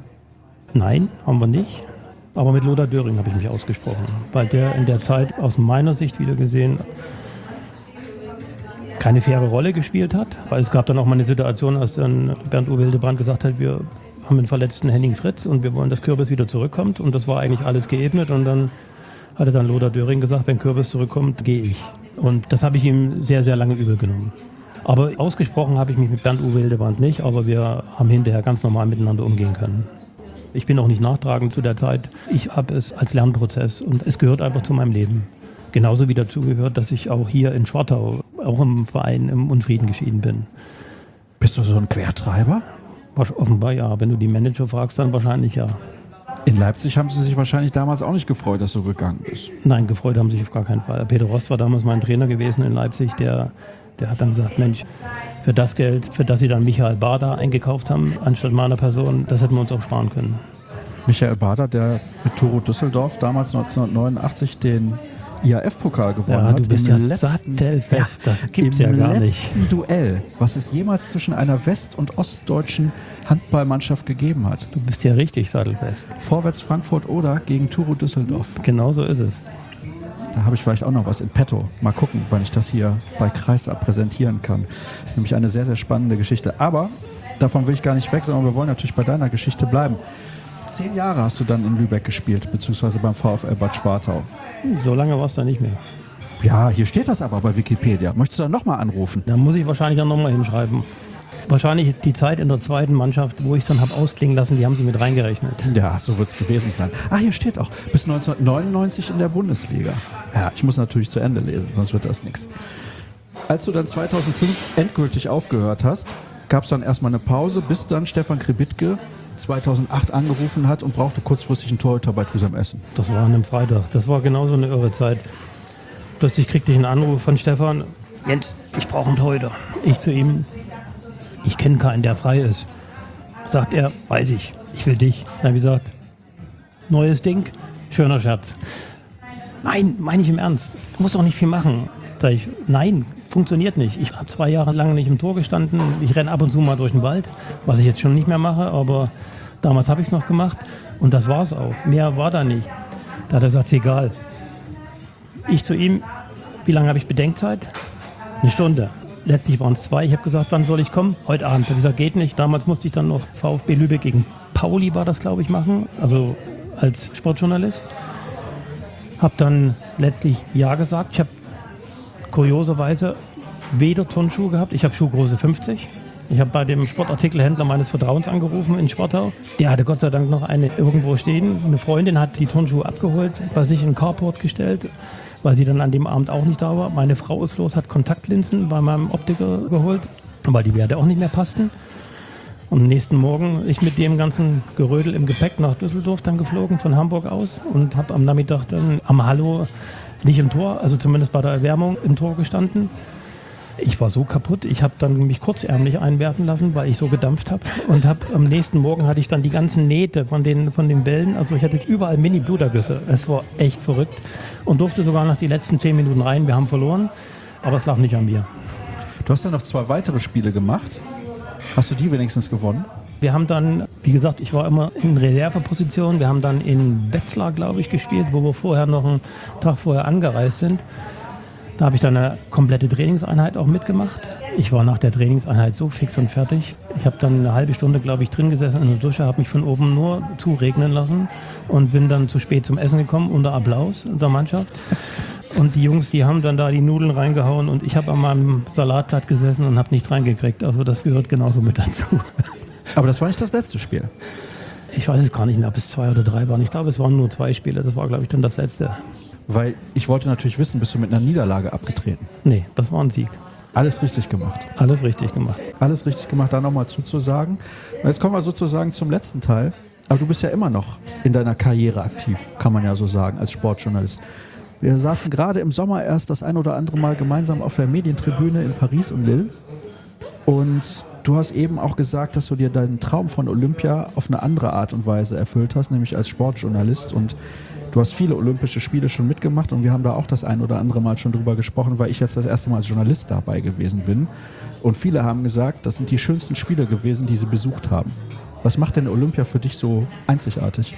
Nein, haben wir nicht. Aber mit Lothar Döring habe ich mich ausgesprochen. Weil der in der Zeit aus meiner Sicht wieder gesehen keine faire Rolle gespielt hat. Weil es gab dann auch mal eine Situation, als dann Bernd Uwe Hildebrand gesagt hat, wir haben einen verletzten Henning Fritz und wir wollen, dass Kürbis wieder zurückkommt. Und das war eigentlich alles geebnet. Und dann hatte dann Lothar Döring gesagt, wenn Kürbis zurückkommt, gehe ich. Und das habe ich ihm sehr, sehr lange übel genommen. Aber ausgesprochen habe ich mich mit Bernd Uwe Hildebrand nicht, aber wir haben hinterher ganz normal miteinander umgehen können. Ich bin auch nicht nachtragend zu der Zeit. Ich habe es als Lernprozess und es gehört einfach zu meinem Leben. Genauso wie dazu gehört, dass ich auch hier in Schwartau, auch im Verein, im Unfrieden geschieden bin. Bist du so ein Quertreiber? Offenbar ja. Wenn du die Manager fragst, dann wahrscheinlich ja. In Leipzig haben sie sich wahrscheinlich damals auch nicht gefreut, dass du gegangen bist. Nein, gefreut haben sich auf gar keinen Fall. Peter Rost war damals mein Trainer gewesen in Leipzig. Der hat dann gesagt, Mensch, für das Geld, für das sie dann Michael Bader eingekauft haben, anstatt meiner Person, das hätten wir uns auch sparen können. Michael Bader, der mit Toro Düsseldorf damals 1989 den IAF-Pokal gewonnen Ja, hat. du bist im ja sattelfest, das gibt's ja im gar nicht. letzten Duell, was es jemals zwischen einer west- und ostdeutschen Handballmannschaft gegeben hat. Du bist ja richtig sattelfest. Vorwärts Frankfurt oder gegen Turo Düsseldorf. Genau so ist es. Da habe ich vielleicht auch noch was in petto. Mal gucken, wann ich das hier bei Kreisab präsentieren kann. Das ist nämlich eine sehr, sehr spannende Geschichte. Aber davon will ich gar nicht weg, sondern wir wollen natürlich bei deiner Geschichte bleiben. 10 Jahre hast du dann in Lübeck gespielt, beziehungsweise beim VfL Bad Schwartau. So lange war es da nicht mehr. Ja, hier steht das aber bei Wikipedia. Möchtest du dann nochmal anrufen? Da muss ich wahrscheinlich auch nochmal hinschreiben. Wahrscheinlich die Zeit in der zweiten Mannschaft, wo ich es dann habe ausklingen lassen, die haben sie mit reingerechnet. Ja, so wird es gewesen sein. Ah, hier steht auch, bis 1999 in der Bundesliga. Ja, ich muss natürlich zu Ende lesen, sonst wird das nichts. Als du dann 2005 endgültig aufgehört hast, gab es dann erstmal eine Pause, bis dann Stefan Kribitke 2008 angerufen hat und brauchte kurzfristig einen Torhüter bei Tusem Essen. Das war an einem Freitag. Das war genauso eine irre Zeit. Plötzlich kriegte ich einen Anruf von Stefan. Jens, ich brauche einen Torhüter. Ich zu ihm, ich kenne keinen, der frei ist. Sagt er, weiß ich will dich. Dann habe ich gesagt, neues Ding, schöner Scherz. Nein, meine ich im Ernst. Du musst doch nicht viel machen. Sag ich, nein, funktioniert nicht. Ich habe 2 Jahre lang nicht im Tor gestanden. Ich renne ab und zu mal durch den Wald, was ich jetzt schon nicht mehr mache, aber damals habe ich es noch gemacht. Und das war es auch. Mehr war da nicht. Da hat er gesagt, egal. Ich zu ihm, wie lange habe ich Bedenkzeit? 1 Stunde. Letztlich waren es 2. Ich habe gesagt, wann soll ich kommen? Heute Abend. Ich habe gesagt, geht nicht. Damals musste ich dann noch VfB Lübeck gegen Pauli war das, glaube ich, machen. Also als Sportjournalist. Habe dann letztlich Ja gesagt. Ich habe kurioserweise weder Turnschuhe gehabt. Ich habe Schuhgröße 50. Ich habe bei dem Sportartikelhändler meines Vertrauens angerufen in Sportau. Der hatte Gott sei Dank noch eine irgendwo stehen. Eine Freundin hat die Turnschuhe abgeholt, bei sich in den Carport gestellt, weil sie dann an dem Abend auch nicht da war. Meine Frau ist los, hat Kontaktlinsen bei meinem Optiker geholt, weil die Werte auch nicht mehr passten. Und am nächsten Morgen ich mit dem ganzen Gerödel im Gepäck nach Düsseldorf dann geflogen, von Hamburg aus, und habe am Nachmittag dann am Hallo nicht im Tor, also zumindest bei der Erwärmung im Tor gestanden. Ich war so kaputt, ich habe dann mich kurzärmlich einwerfen lassen, weil ich so gedampft habe. Und am nächsten Morgen hatte ich dann die ganzen Nähte von den Bällen. Also ich hatte überall Mini-Blutergüsse. Es war echt verrückt. Und durfte sogar noch die letzten 10 Minuten rein. Wir haben verloren, aber es lag nicht an mir. Du hast dann noch 2 weitere Spiele gemacht. Hast du die wenigstens gewonnen? Wir haben dann, wie gesagt, ich war immer in Reserveposition. Wir haben dann in Wetzlar, glaube ich, gespielt, wo wir vorher noch einen Tag vorher angereist sind. Da habe ich dann eine komplette Trainingseinheit auch mitgemacht. Ich war nach der Trainingseinheit so fix und fertig. Ich habe dann eine halbe Stunde, glaube ich, drin gesessen in der Dusche, habe mich von oben nur zuregnen lassen und bin dann zu spät zum Essen gekommen, unter Applaus der Mannschaft. Und die Jungs, die haben dann da die Nudeln reingehauen und ich habe an meinem Salatblatt gesessen und habe nichts reingekriegt. Also das gehört genauso mit dazu. Aber das war nicht das letzte Spiel. Ich weiß es gar nicht mehr, ob es 2 oder 3 waren. Ich glaube, es waren nur 2 Spiele. Das war, glaube ich, dann das letzte. Weil ich wollte natürlich wissen, bist du mit einer Niederlage abgetreten? Nee, das war ein Sieg. Alles richtig gemacht. Alles richtig gemacht. Alles richtig gemacht, da nochmal zuzusagen. Jetzt kommen wir sozusagen zum letzten Teil. Aber du bist ja immer noch in deiner Karriere aktiv, kann man ja so sagen, als Sportjournalist. Wir saßen gerade im Sommer erst das ein oder andere Mal gemeinsam auf der Medientribüne in Paris und Lille. Und du hast eben auch gesagt, dass du dir deinen Traum von Olympia auf eine andere Art und Weise erfüllt hast, nämlich als Sportjournalist. Und du hast viele Olympische Spiele schon mitgemacht und wir haben da auch das ein oder andere Mal schon drüber gesprochen, weil ich jetzt das erste Mal als Journalist dabei gewesen bin. Und viele haben gesagt, das sind die schönsten Spiele gewesen, die sie besucht haben. Was macht denn Olympia für dich so einzigartig?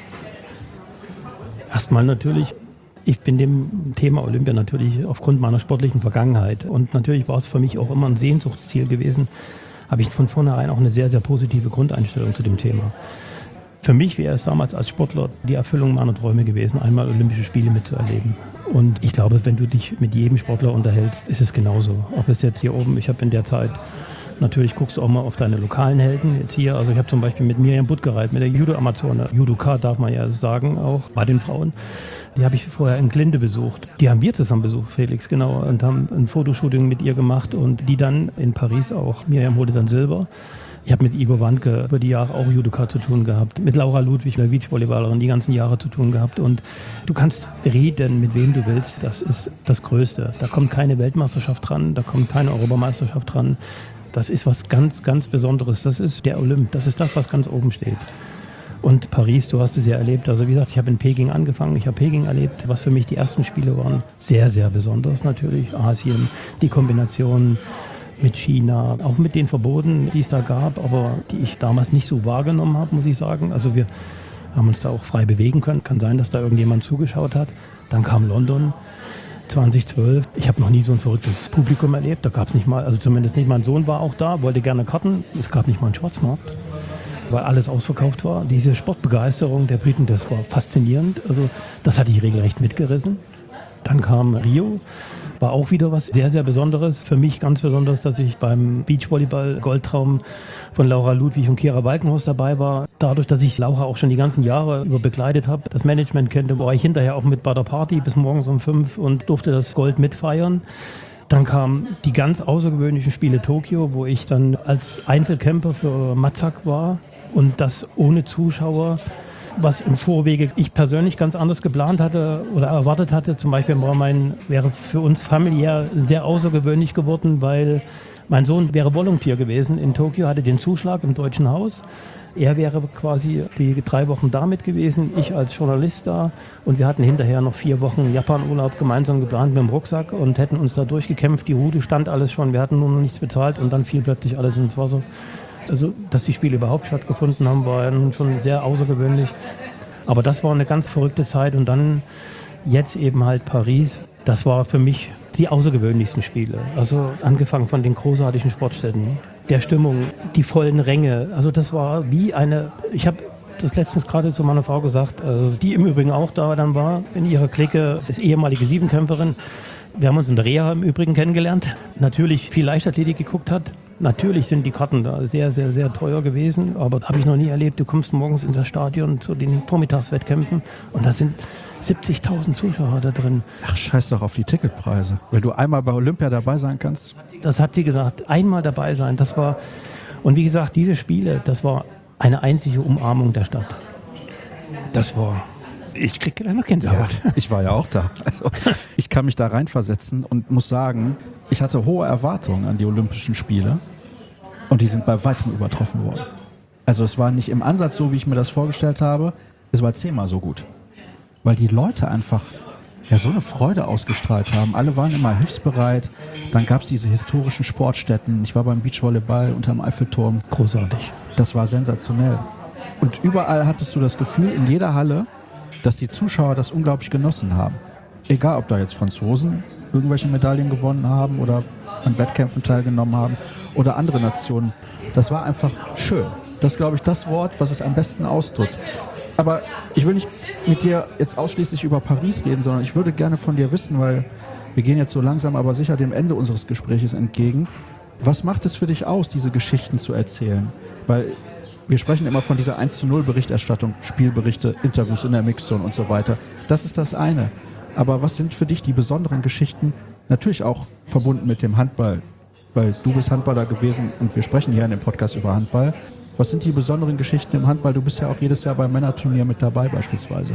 Erstmal natürlich, ich bin dem Thema Olympia natürlich aufgrund meiner sportlichen Vergangenheit. Und natürlich war es für mich auch immer ein Sehnsuchtsziel gewesen. Habe ich von vornherein auch eine sehr, sehr positive Grundeinstellung zu dem Thema. Für mich wäre es damals als Sportler die Erfüllung meiner Träume gewesen, einmal Olympische Spiele mitzuerleben. Und ich glaube, wenn du dich mit jedem Sportler unterhältst, ist es genauso. Ob es jetzt hier oben, ich habe in der Zeit, natürlich guckst du auch mal auf deine lokalen Helden jetzt hier. Also ich habe zum Beispiel mit Miriam Buttgereit, mit der Judo-Amazone, Judoka darf man ja sagen, auch bei den Frauen. Die habe ich vorher in Glinde besucht. Die haben wir zusammen besucht, Felix, genau. Und haben ein Fotoshooting mit ihr gemacht und die dann in Paris auch. Miriam holte dann Silber. Ich habe mit Igor Wandke über die Jahre auch Judoka zu tun gehabt. Mit Laura Ludwig, eine Beachvolleyballerin, die ganzen Jahre zu tun gehabt. Und du kannst reden, mit wem du willst. Das ist das Größte. Da kommt keine Weltmeisterschaft dran, da kommt keine Europameisterschaft dran. Das ist was ganz, ganz Besonderes. Das ist der Olymp. Das ist das, was ganz oben steht. Und Paris, du hast es ja erlebt. Also wie gesagt, ich habe in Peking angefangen, ich habe Peking erlebt, was für mich die ersten Spiele waren. Sehr, sehr besonders natürlich. Asien, die Kombination mit China, auch mit den Verboten, die es da gab, aber die ich damals nicht so wahrgenommen habe, muss ich sagen. Also wir haben uns da auch frei bewegen können. Kann sein, dass da irgendjemand zugeschaut hat. Dann kam London 2012. Ich habe noch nie so ein verrücktes Publikum erlebt. Da gab es nicht mal, also zumindest nicht, mein Sohn war auch da, wollte gerne Karten. Es gab nicht mal einen Schwarzmarkt, weil alles ausverkauft war. Diese Sportbegeisterung der Briten, das war faszinierend. Also das hatte ich regelrecht mitgerissen. Dann kam Rio, war auch wieder was sehr, sehr Besonderes. Für mich ganz besonders, dass ich beim Beachvolleyball-Goldtraum von Laura Ludwig und Kira Balkenhorst dabei war. Dadurch, dass ich Laura auch schon die ganzen Jahre über begleitet habe, das Management kannte, war ich hinterher auch mit bei der Party bis morgens um 5 und durfte das Gold mitfeiern. Dann kamen die ganz außergewöhnlichen Spiele Tokio, wo ich dann als Einzelkämpfer für Matzak war und das ohne Zuschauer, was im Vorwege ich persönlich ganz anders geplant hatte oder erwartet hatte. Zum Beispiel wäre für uns familiär sehr außergewöhnlich geworden, weil mein Sohn wäre Volontier gewesen in Tokio, hatte den Zuschlag im Deutschen Haus. Er wäre quasi die 3 Wochen damit gewesen, ich als Journalist da, und wir hatten hinterher noch 4 Wochen Japan-Urlaub gemeinsam geplant mit dem Rucksack und hätten uns da durchgekämpft. Die Route stand alles schon, wir hatten nur noch nichts bezahlt und dann fiel plötzlich alles ins Wasser. Also, dass die Spiele überhaupt stattgefunden haben, war ja nun schon sehr außergewöhnlich. Aber das war eine ganz verrückte Zeit. Und dann jetzt eben halt Paris. Das war für mich die außergewöhnlichsten Spiele. Also angefangen von den großartigen Sportstätten, der Stimmung, die vollen Ränge. Also das war wie ich habe das letztens gerade zu meiner Frau gesagt, die im Übrigen auch da dann war, in ihrer Clique, ist ehemalige Siebenkämpferin. Wir haben uns in der Reha im Übrigen kennengelernt. Natürlich viel Leichtathletik geguckt hat. Natürlich sind die Karten da sehr, sehr, sehr teuer gewesen, aber habe ich noch nie erlebt. Du kommst morgens in das Stadion zu den Vormittagswettkämpfen und da sind 70.000 Zuschauer da drin. Ach, scheiß doch auf die Ticketpreise. Wenn du einmal bei Olympia dabei sein kannst. Das hat sie gesagt, einmal dabei sein. Und wie gesagt, diese Spiele, das war eine einzige Umarmung der Stadt. Ich kriege gleich noch Gänsehaut. Ja, ich war ja auch da. Also ich kann mich da reinversetzen und muss sagen, ich hatte hohe Erwartungen an die Olympischen Spiele und die sind bei weitem übertroffen worden. Also es war nicht im Ansatz so, wie ich mir das vorgestellt habe, es war 10-mal so gut. Weil die Leute einfach so eine Freude ausgestrahlt haben. Alle waren immer hilfsbereit. Dann gab es diese historischen Sportstätten. Ich war beim Beachvolleyball unterm Eiffelturm. Großartig. Das war sensationell. Und überall hattest du das Gefühl, in jeder Halle, dass die Zuschauer das unglaublich genossen haben. Egal, ob da jetzt Franzosen irgendwelche Medaillen gewonnen haben oder an Wettkämpfen teilgenommen haben oder andere Nationen. Das war einfach schön. Das ist, glaube ich, das Wort, was es am besten ausdrückt. Aber ich will nicht mit dir jetzt ausschließlich über Paris reden, sondern ich würde gerne von dir wissen, weil wir gehen jetzt so langsam aber sicher dem Ende unseres Gespräches entgegen. Was macht es für dich aus, diese Geschichten zu erzählen? Weil wir sprechen immer von dieser 1:0 Berichterstattung, Spielberichte, Interviews in der Mixzone und so weiter. Das ist das eine. Aber was sind für dich die besonderen Geschichten, natürlich auch verbunden mit dem Handball? Weil du bist Handballer gewesen und wir sprechen hier in dem Podcast über Handball. Was sind die besonderen Geschichten im Handball? Du bist ja auch jedes Jahr beim Männerturnier mit dabei beispielsweise.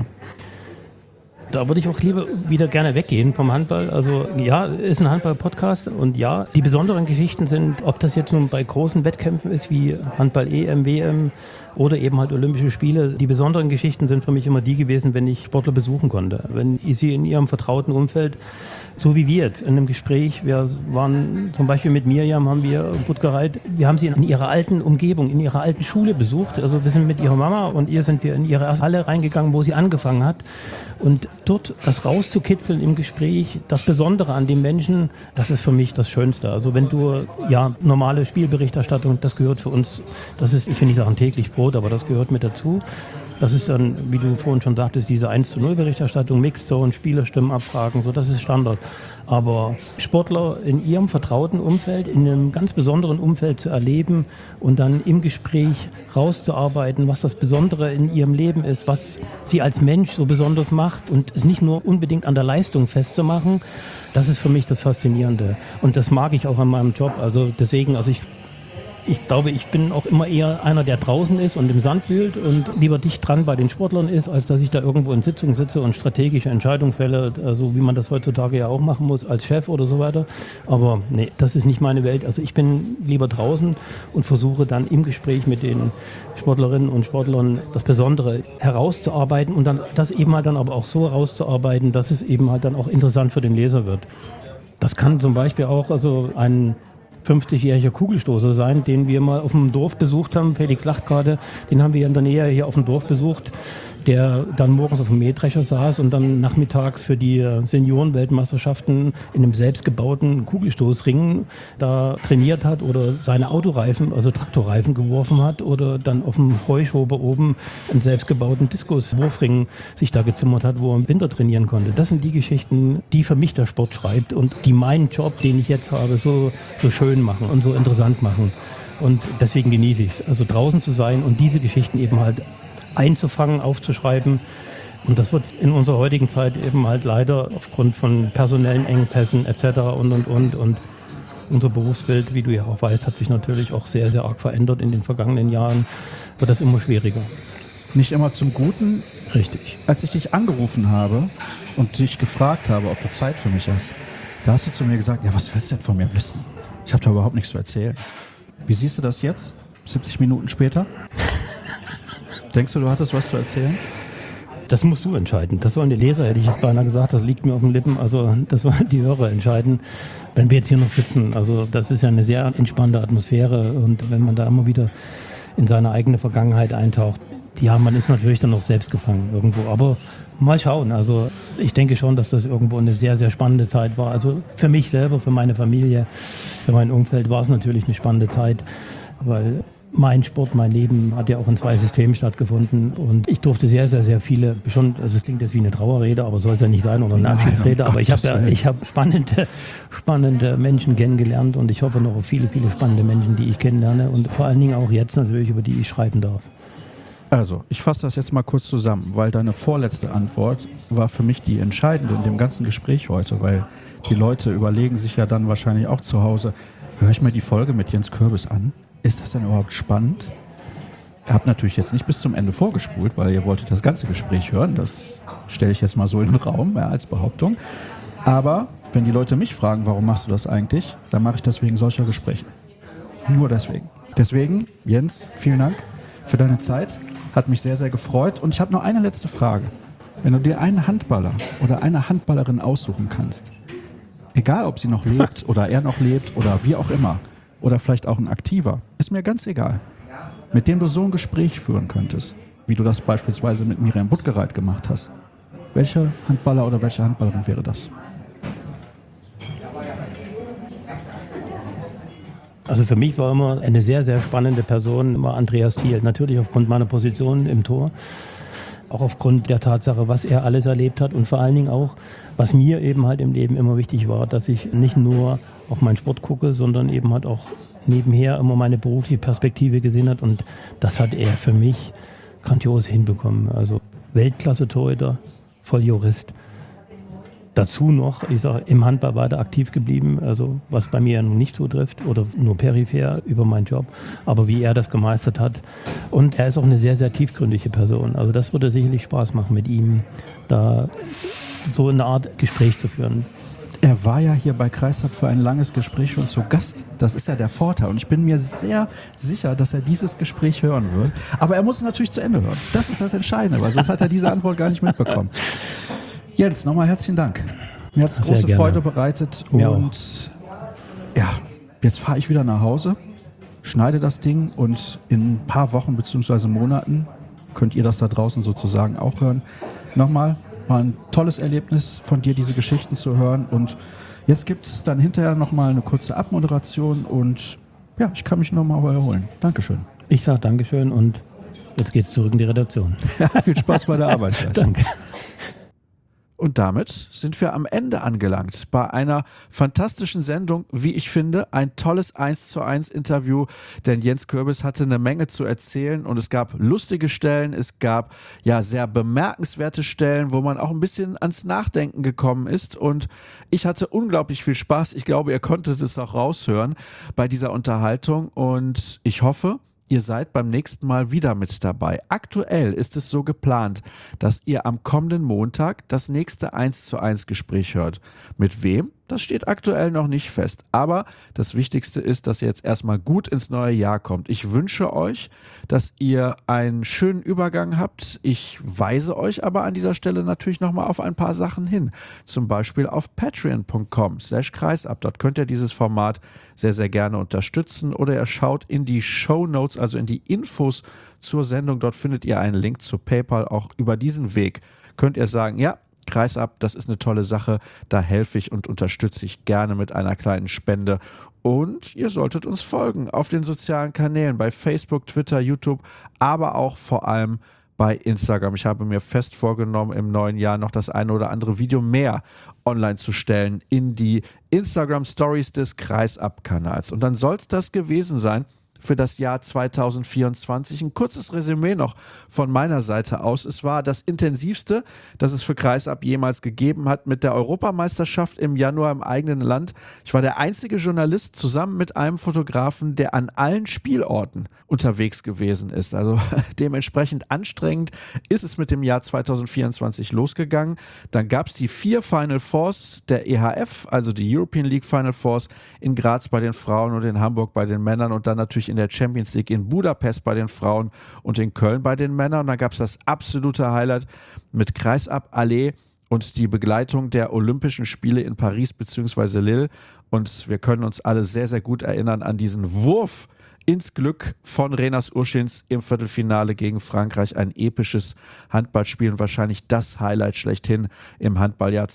Da würde ich auch lieber wieder gerne weggehen vom Handball. Also ja, ist ein Handball-Podcast und ja, die besonderen Geschichten sind, ob das jetzt nun bei großen Wettkämpfen ist wie Handball-EM, WM oder eben halt Olympische Spiele. Die besonderen Geschichten sind für mich immer die gewesen, wenn ich Sportler besuchen konnte. Wenn ich sie in ihrem vertrauten Umfeld, so wie wir jetzt in einem Gespräch, wir waren zum Beispiel mit Mirjam, haben wir Budgereit, wir haben sie in ihrer alten Umgebung, in ihrer alten Schule besucht. Also wir sind mit ihrer Mama und ihr sind wir in ihre Halle reingegangen, wo sie angefangen hat. Und dort das rauszukitzeln im Gespräch, das Besondere an dem Menschen, das ist für mich das Schönste. Also wenn du, normale Spielberichterstattung, das gehört für uns, das ist, ich will nicht sagen täglich Brot, aber das gehört mit dazu. Das ist dann, wie du vorhin schon sagtest, diese 1:0 Berichterstattung, Mixzone, Spielerstimmen abfragen, so, das ist Standard. Aber Sportler in ihrem vertrauten Umfeld, in einem ganz besonderen Umfeld zu erleben und dann im Gespräch rauszuarbeiten, was das Besondere in ihrem Leben ist, was sie als Mensch so besonders macht und es nicht nur unbedingt an der Leistung festzumachen, das ist für mich das Faszinierende. Und das mag ich auch an meinem Job. Also deswegen, ich Ich glaube, ich bin auch immer eher einer, der draußen ist und im Sand wühlt und lieber dicht dran bei den Sportlern ist, als dass ich da irgendwo in Sitzungen sitze und strategische Entscheidungen fälle, so wie man das heutzutage ja auch machen muss als Chef oder so weiter. Aber nee, das ist nicht meine Welt. Also ich bin lieber draußen und versuche dann im Gespräch mit den Sportlerinnen und Sportlern das Besondere herauszuarbeiten und dann das eben halt dann aber auch so herauszuarbeiten, dass es eben halt dann auch interessant für den Leser wird. Das kann zum Beispiel auch ein 50-jähriger Kugelstoßer sein, den wir mal auf dem Dorf besucht haben. Felix lacht gerade, den haben wir in der Nähe hier auf dem Dorf besucht, der dann morgens auf dem Mähdrescher saß und dann nachmittags für die Seniorenweltmeisterschaften in einem selbstgebauten Kugelstoßring da trainiert hat oder seine Autoreifen, also Traktorreifen geworfen hat oder dann auf dem Heuschober oben einen selbstgebauten Diskuswurfring sich da gezimmert hat, wo er im Winter trainieren konnte. Das sind die Geschichten, die für mich der Sport schreibt und die meinen Job, den ich jetzt habe, so schön machen und so interessant machen. Und deswegen genieße ich es, also draußen zu sein und diese Geschichten eben halt einzufangen, aufzuschreiben. Und das wird in unserer heutigen Zeit eben halt leider aufgrund von personellen Engpässen etc. und. Und unser Berufsbild, wie du ja auch weißt, hat sich natürlich auch sehr, sehr arg verändert in den vergangenen Jahren. Wird das immer schwieriger. Nicht immer zum Guten. Richtig. Als ich dich angerufen habe und dich gefragt habe, ob du Zeit für mich hast, da hast du zu mir gesagt, ja, was willst du denn von mir wissen? Ich habe da überhaupt nichts zu erzählen. Wie siehst du das jetzt, 70 Minuten später? Denkst du hattest was zu erzählen? Das musst du entscheiden. Das sollen die Leser, hätte ich jetzt beinahe gesagt, das liegt mir auf den Lippen. Also das sollen die Hörer entscheiden, wenn wir jetzt hier noch sitzen. Also das ist ja eine sehr entspannte Atmosphäre und wenn man da immer wieder in seine eigene Vergangenheit eintaucht, ja, man ist natürlich dann auch selbst gefangen irgendwo. Aber mal schauen. Also ich denke schon, dass das irgendwo eine sehr, sehr spannende Zeit war. Also für mich selber, für meine Familie, für mein Umfeld war es natürlich eine spannende Zeit, weil mein Sport, mein Leben hat ja auch in 2 Systemen stattgefunden und ich durfte sehr, sehr, sehr viele, schon, also es klingt jetzt wie eine Trauerrede, aber soll es ja nicht sein oder eine Abschiedsrede, aber ich habe spannende Menschen kennengelernt und ich hoffe noch auf viele, viele spannende Menschen, die ich kennenlerne und vor allen Dingen auch jetzt natürlich, über die ich schreiben darf. Also, ich fasse das jetzt mal kurz zusammen, weil deine vorletzte Antwort war für mich die entscheidende in dem ganzen Gespräch heute, weil die Leute überlegen sich ja dann wahrscheinlich auch zu Hause, höre ich mir die Folge mit Jens Kürbis an? Ist das denn überhaupt spannend? Ihr habt natürlich jetzt nicht bis zum Ende vorgespult, weil ihr wolltet das ganze Gespräch hören. Das stelle ich jetzt mal so in den Raum, ja, als Behauptung. Aber wenn die Leute mich fragen, warum machst du das eigentlich, dann mache ich das wegen solcher Gespräche. Nur deswegen. Deswegen, Jens, vielen Dank für deine Zeit. Hat mich sehr, sehr gefreut. Und ich habe noch eine letzte Frage. Wenn du dir einen Handballer oder eine Handballerin aussuchen kannst, egal ob sie noch lebt oder er noch lebt oder wie auch immer, oder vielleicht auch ein Aktiver, ist mir ganz egal, mit dem du so ein Gespräch führen könntest, wie du das beispielsweise mit Miriam Buttgereit gemacht hast. Welcher Handballer oder welche Handballerin wäre das? Also für mich war immer eine sehr, sehr spannende Person immer Andreas Thiel. Natürlich aufgrund meiner Position im Tor, auch aufgrund der Tatsache, was er alles erlebt hat und vor allen Dingen auch, was mir eben halt im Leben immer wichtig war, dass ich nicht nur auf meinen Sport gucke, sondern eben halt auch nebenher immer meine berufliche Perspektive gesehen hat und das hat er für mich grandios hinbekommen. Also Weltklasse-Torhüter, Volljurist. Dazu noch, ich sage, im Handball weiter aktiv geblieben, also was bei mir ja nun nicht so trifft oder nur peripher über meinen Job, aber wie er das gemeistert hat. Und er ist auch eine sehr, sehr tiefgründige Person. Also das würde sicherlich Spaß machen, mit ihm da so eine Art Gespräch zu führen. Er war ja hier bei Kreisab für ein langes Gespräch schon zu Gast. Das ist ja der Vorteil. Und ich bin mir sehr sicher, dass er dieses Gespräch hören wird. Aber er muss es natürlich zu Ende hören. Das ist das Entscheidende, weil sonst hat er diese Antwort gar nicht mitbekommen. Jens, nochmal herzlichen Dank. Mir hat es große Freude bereitet. Und ja, jetzt fahre ich wieder nach Hause, schneide das Ding und in ein paar Wochen bzw. Monaten könnt ihr das da draußen sozusagen auch hören. Nochmal, war ein tolles Erlebnis von dir, diese Geschichten zu hören. Und jetzt gibt es dann hinterher nochmal eine kurze Abmoderation und ja, ich kann mich nochmal wiederholen. Dankeschön. Ich sage Dankeschön und jetzt geht's zurück in die Redaktion. Ja, viel Spaß bei der Arbeit. Danke. Und damit sind wir am Ende angelangt bei einer fantastischen Sendung, wie ich finde, ein tolles 1:1 Interview, denn Jens Kürbis hatte eine Menge zu erzählen und es gab lustige Stellen, es gab ja sehr bemerkenswerte Stellen, wo man auch ein bisschen ans Nachdenken gekommen ist und ich hatte unglaublich viel Spaß. Ich glaube, ihr konntet es auch raushören bei dieser Unterhaltung und ich hoffe, ihr seid beim nächsten Mal wieder mit dabei. Aktuell ist es so geplant, dass ihr am kommenden Montag das nächste 1:1 Gespräch hört. Mit wem? Das steht aktuell noch nicht fest. Aber das Wichtigste ist, dass ihr jetzt erstmal gut ins neue Jahr kommt. Ich wünsche euch, dass ihr einen schönen Übergang habt. Ich weise euch aber an dieser Stelle natürlich nochmal auf ein paar Sachen hin. Zum Beispiel auf patreon.com/kreisab. Dort könnt ihr dieses Format sehr, sehr gerne unterstützen. Oder ihr schaut in die Shownotes, also in die Infos zur Sendung. Dort findet ihr einen Link zu PayPal. Auch über diesen Weg könnt ihr sagen, ja, Kreisab, das ist eine tolle Sache, da helfe ich und unterstütze ich gerne mit einer kleinen Spende. Und ihr solltet uns folgen auf den sozialen Kanälen, bei Facebook, Twitter, YouTube, aber auch vor allem bei Instagram. Ich habe mir fest vorgenommen, im neuen Jahr noch das eine oder andere Video mehr online zu stellen in die Instagram-Stories des Kreisab-Kanals. Und dann soll es das gewesen sein für das Jahr 2024. Ein kurzes Resümee noch von meiner Seite aus. Es war das intensivste, das es für Kreisab jemals gegeben hat mit der Europameisterschaft im Januar im eigenen Land. Ich war der einzige Journalist zusammen mit einem Fotografen, der an allen Spielorten unterwegs gewesen ist. Also dementsprechend anstrengend ist es mit dem Jahr 2024 losgegangen. Dann gab es die 4 Final Fours der EHF, also die European League Final Fours in Graz bei den Frauen und in Hamburg bei den Männern und dann natürlich in der Champions League in Budapest bei den Frauen und in Köln bei den Männern. Und dann gab es das absolute Highlight mit Kreisab Allee und die Begleitung der Olympischen Spiele in Paris bzw. Lille. Und wir können uns alle sehr, sehr gut erinnern an diesen Wurf ins Glück von Renas Urschins im Viertelfinale gegen Frankreich. Ein episches Handballspiel und wahrscheinlich das Highlight schlechthin im Handballjahr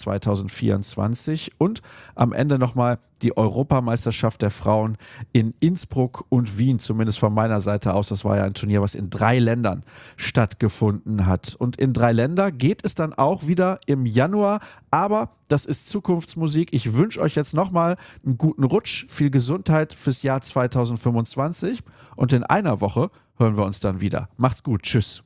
2024. Und am Ende nochmal die Europameisterschaft der Frauen in Innsbruck und Wien, zumindest von meiner Seite aus. Das war ja ein Turnier, was in 3 Ländern stattgefunden hat. Und in 3 Länder geht es dann auch wieder im Januar. Aber das ist Zukunftsmusik. Ich wünsche euch jetzt nochmal einen guten Rutsch, viel Gesundheit fürs Jahr 2025. Und in einer Woche hören wir uns dann wieder. Macht's gut. Tschüss.